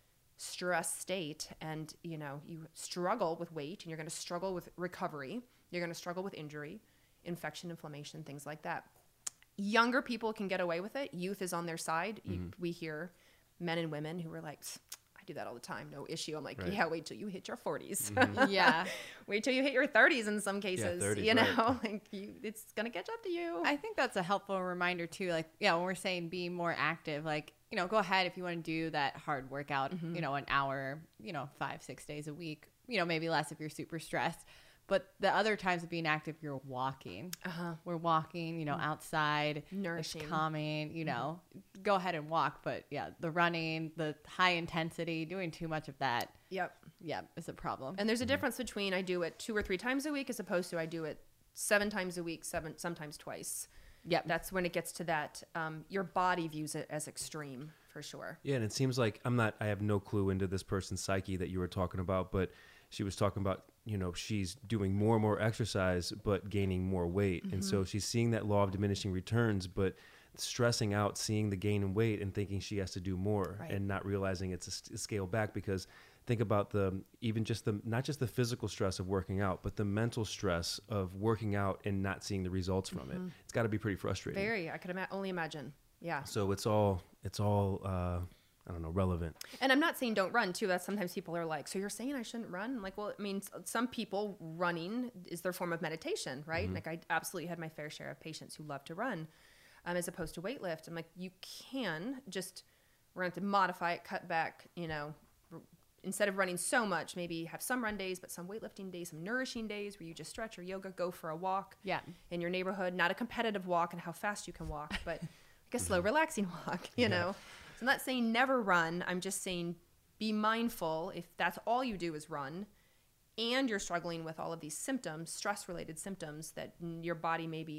stress state, and you know you struggle with weight, and you're going to struggle with recovery. You're going to struggle with injury, infection, inflammation, things like that. Younger people can get away with it. Youth is on their side. Mm-hmm. You, we hear men and women who are like, I do that all the time, no issue. I'm like, right. yeah, wait till you hit your forties. Mm-hmm. Yeah. Wait till you hit your thirties in some cases. Yeah, thirties, you know, right. like you, it's going to catch up to you. I think that's a helpful reminder too. Like, yeah, when we're saying be more active, like, you know, go ahead if you want to do that hard workout, mm-hmm. you know, an hour, you know, five, six days a week, you know, maybe less if you're super stressed. But the other times of being active, you're walking. Uh-huh. We're walking, you know, outside. Nourishing. It's calming, you know. Mm-hmm. Go ahead and walk. But, yeah, the running, the high intensity, doing too much of that. Yep. Yeah, is a problem. And there's a difference between I do it two or three times a week as opposed to I do it seven times a week, seven sometimes twice. Yep. That's when it gets to that. Um, your body views it as extreme, for sure. Yeah, and it seems like I'm not, I have no clue into this person's psyche that you were talking about, but she was talking about, you know, she's doing more and more exercise, but gaining more weight. Mm-hmm. And so she's seeing that law of diminishing returns, but stressing out, seeing the gain in weight and thinking she has to do more, right. and not realizing it's a, st- a scale back. Because think about the, even just the, not just the physical stress of working out, but the mental stress of working out and not seeing the results from mm-hmm. it. It's got to be pretty frustrating. Very, I could ima- only imagine. Yeah. So it's all, it's all, uh, I don't know, relevant. And I'm not saying don't run too. That's sometimes people are like, so you're saying I shouldn't run? I'm like, well, I mean, some people running is their form of meditation, right? Mm-hmm. Like I absolutely had my fair share of patients who love to run, um, as opposed to weightlift. I'm like, you can just, we're going to have to modify it, cut back, you know, r- instead of running so much, maybe have some run days, but some weightlifting days, some nourishing days where you just stretch or yoga, go for a walk yeah. in your neighborhood, not a competitive walk and how fast you can walk, but like a slow, relaxing walk, you yeah. know? So I'm not saying never run. I'm just saying be mindful if that's all you do is run and you're struggling with all of these symptoms, stress-related symptoms that your body may be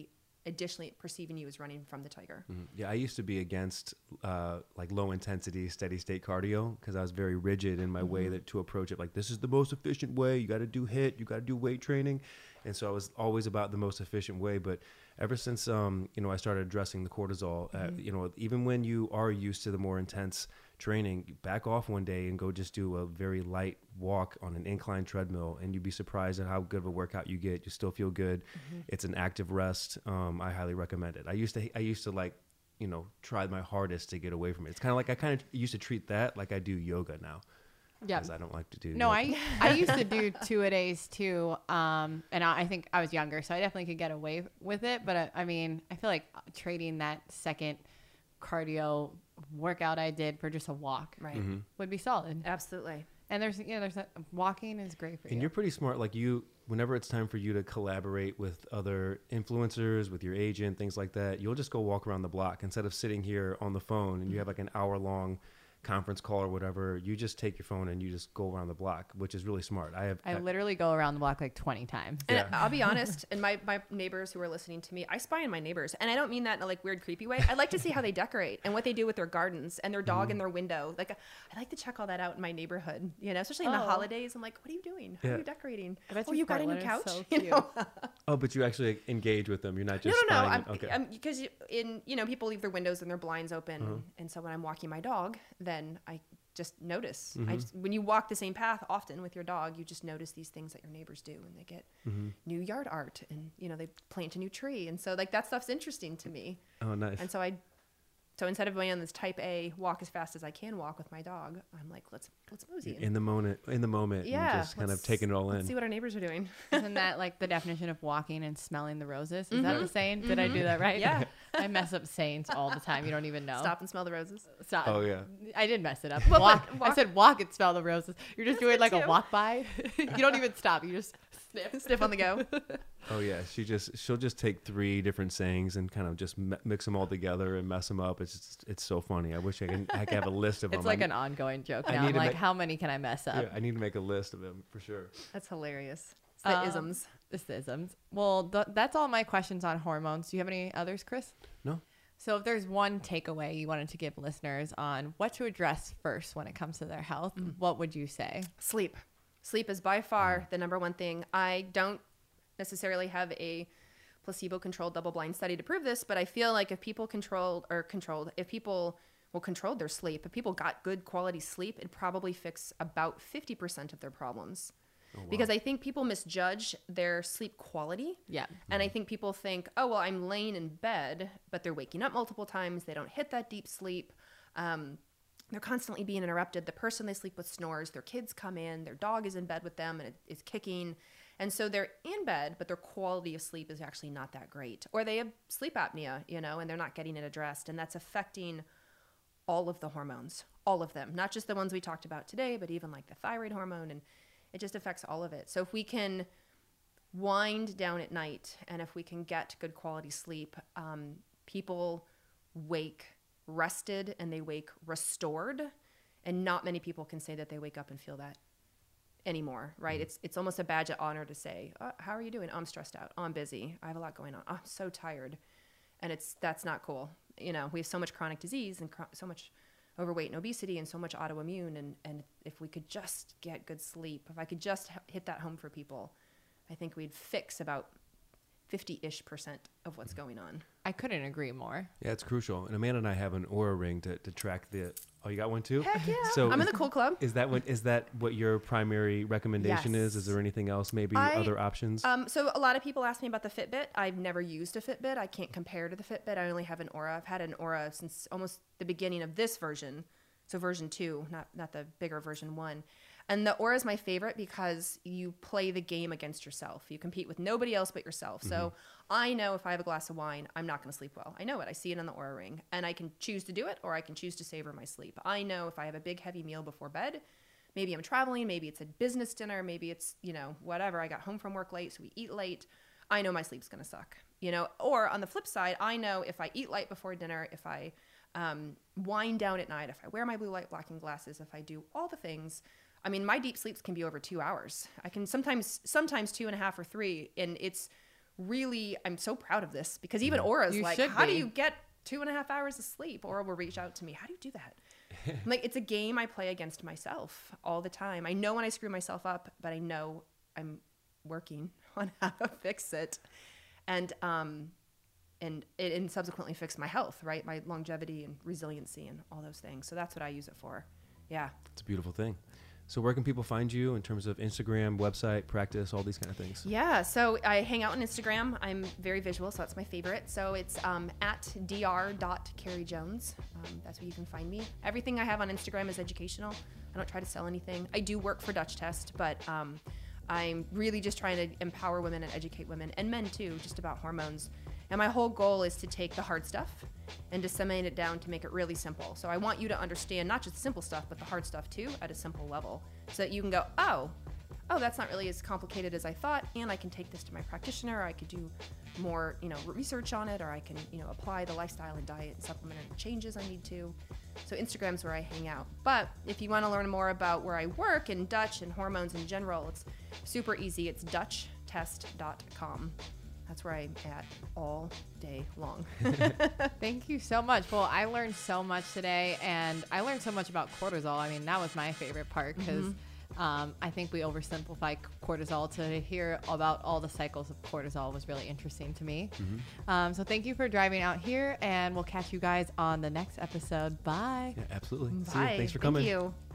additionally perceiving you as running from the tiger. Mhm. Yeah, I used to be against uh, like low intensity, steady state cardio because I was very rigid in my Mm-hmm. way that to approach it. Like, this is the most efficient way. You got to do HIIT. You got to do weight training. And so I was always about the most efficient way. But ever since, um, you know, I started addressing the cortisol, uh, Mm-hmm. you know, even when you are used to the more intense training, back off one day and go just do a very light walk on an incline treadmill, and you'd be surprised at how good of a workout you get. You still feel good. Mm-hmm. It's an active rest. Um, I highly recommend it. I used to, I used to like, you know, try my hardest to get away from it. It's kind of like I kind of used to treat that like I do yoga now. Yeah. Because I don't like to do. No, yoga. I I used to do two a days too, um, and I, I think I was younger, so I definitely could get away with it. But I, I mean, I feel like trading that second cardio workout I did for just a walk Right. Mhm. would be solid. Absolutely. And there's you know there's a, walking is great for And you. you're pretty smart. Like you, whenever it's time for you to collaborate with other influencers, with your agent, things like that, you'll just go walk around the block instead of sitting here on the phone and you have like an hour long conference call or whatever. You just take your phone and you just go around the block, which is really smart. I have. I literally go around the block like twenty times. And Yeah. I'll be honest, and my, my neighbors who are listening to me, I spy on my neighbors. And I don't mean that in a like weird, creepy way. I like to see how they decorate and what they do with their gardens and their dog Mm-hmm. in their window. Like, I like to check all that out in my neighborhood, you know, especially in the Oh. holidays. I'm like, what are you doing? How Yeah. are you decorating? I bet Oh, your you got a new Portland is couch? so You cute. know? Oh, but you actually engage with them. You're not No, just. no, no. spying- I'm, okay. I'm, because you- in, you know, people leave their windows and their blinds open. Uh-huh. And so when I'm walking my dog, then I just notice. I Mhm. just, when you walk the same path often with your dog, you just notice these things that your neighbors do, and they get Mhm. new yard art, and you know they plant a new tree, and so like that stuff's interesting to me. Oh, nice. And so I, so instead of going on this type A walk as fast as I can walk with my dog, I'm like, let's let's mosey in the moment, in the moment, yeah, and just kind of let's- taking it all let's in. see what our neighbors are doing. Isn't that like the definition of walking and smelling the roses? Is that the saying? Did I do that right? Yeah. I mess up sayings all the time. You don't even know. Stop and smell the roses. Stop. Oh, yeah. I did mess it up. Well, walk. but walk- I said walk and smell the roses. You're just doing good like a too. walk by. You don't even stop. You just sniff. Sniff on the go. Oh yeah, she just she'll just take three different sayings and kind of just mi- mix them all together and mess them up. It's just, it's so funny. I wish I could I could have a list of them. It's like I, an ongoing joke I now. need I'm to like, make- how many can I mess up? yeah, I need to make a list of them for sure. That's hilarious. It's the Um, isms. This isms. Well, th- that's all my questions on hormones. Do you have any others, Chris? No. So if there's one takeaway you wanted to give listeners on what to address first when it comes to their health, Mm. what would you say? Sleep. Sleep is by far the number one thing. I don't necessarily have a placebo-controlled double-blind study to prove this, but I feel like if people controlled or controlled, if people well controlled their sleep, if people got good quality sleep, it'd probably fix about fifty percent of their problems. Oh, wow. Because I think people misjudge their sleep quality. Yeah. And I think people think, oh, well, I'm laying in bed, but they're waking up multiple times. They don't hit that deep sleep. Um, they're constantly being interrupted. The person they sleep with snores. Their kids come in. Their dog is in bed with them and it is kicking. And so they're in bed, but their quality of sleep is actually not that great. Or they have sleep apnea, you know, and they're not getting it addressed. And that's affecting all of the hormones, all of them, not just the ones we talked about today, but even like the thyroid hormone. And it just affects all of it. So if we can wind down at night and if we can get good quality sleep, um, people wake rested and they wake restored. And not many people can say that they wake up and feel that anymore, right? It's it's almost a badge of honor to say, oh, how are you doing? Oh, I'm stressed out. Oh, I'm busy. I have a lot going on. Oh, I'm so tired. And it's that's not cool. You know, we have so much chronic disease and chro- so much overweight and obesity and so much autoimmune. And, and if we could just get good sleep, if I could just h- hit that home for people, I think we'd fix about fifty-ish percent of what's going on. I couldn't agree more. Yeah, it's crucial. And Amanda and I have an Aura ring to, to track the. Oh, you got one too? Heck yeah. So I'm in is- the cool club. Is that what is that what your primary recommendation is? Is Yes. there anything else? Maybe I- other options? Um, so a lot of people ask me about the Fitbit. I've never used a Fitbit. I can't compare to the Fitbit. I only have an Aura. I've had an Aura since almost the beginning of this version. So version two, not not the bigger version one. And the Aura is my favorite because you play the game against yourself. You compete with nobody else but yourself. So I know if I have a glass of wine, I'm not going to sleep well. I know it. I see it on the Aura ring. And I can choose to do it or I can choose to savor my sleep. I know if I have a big heavy meal before bed, maybe I'm traveling, maybe it's a business dinner, maybe it's, you know, whatever. I got home from work late, so we eat late. I know my sleep's going to suck, you know? Or on the flip side, I know if I eat light before dinner, if I um, wind down at night, if I wear my blue light blocking glasses, if I do all the things, I mean, my deep sleeps can be over two hours. I can sometimes, sometimes two and a half or three. And it's really, I'm so proud of this because even Yeah. Aura's You like, should how do be. you get two and a half hours of sleep? Aura will reach out to me. How do you do that? I'm like, it's a game I play against myself all the time. I know when I screw myself up, but I know I'm working on how to fix it. And, um, and it and subsequently fix my health, right? My longevity and resiliency and all those things. So that's what I use it for. Yeah. It's a beautiful thing. So where can people find you in terms of Instagram, website, practice, all these kind of things? Yeah, so I hang out on Instagram. I'm very visual, so that's my favorite. So it's um, at dr.carriejones. Um, that's where you can find me. Everything I have on Instagram is educational. I don't try to sell anything. I do work for Dutch Test, but um, I'm really just trying to empower women and educate women, and men too, just about hormones. And my whole goal is to take the hard stuff and disseminate it down to make it really simple. So I want you to understand not just the simple stuff, but the hard stuff too at a simple level so that you can go, oh, oh, that's not really as complicated as I thought. And I can take this to my practitioner, or I could do more, you know, research on it, or I can, you know, apply the lifestyle and diet and supplementary changes I need to. So Instagram's where I hang out. But if you want to learn more about where I work in Dutch and hormones in general, it's super easy. It's dutch test dot com. That's where I'm at all day long. Thank you so much. Well, I learned so much today, and I learned so much about cortisol. I mean, that was my favorite part because mm-hmm. um, I think we oversimplify cortisol. To hear about all the cycles of cortisol was really interesting to me. Mm-hmm. Um, so thank you for driving out here, and we'll catch you guys on the next episode. Bye. Yeah, absolutely. Bye. See you. Thanks for coming. Thank you.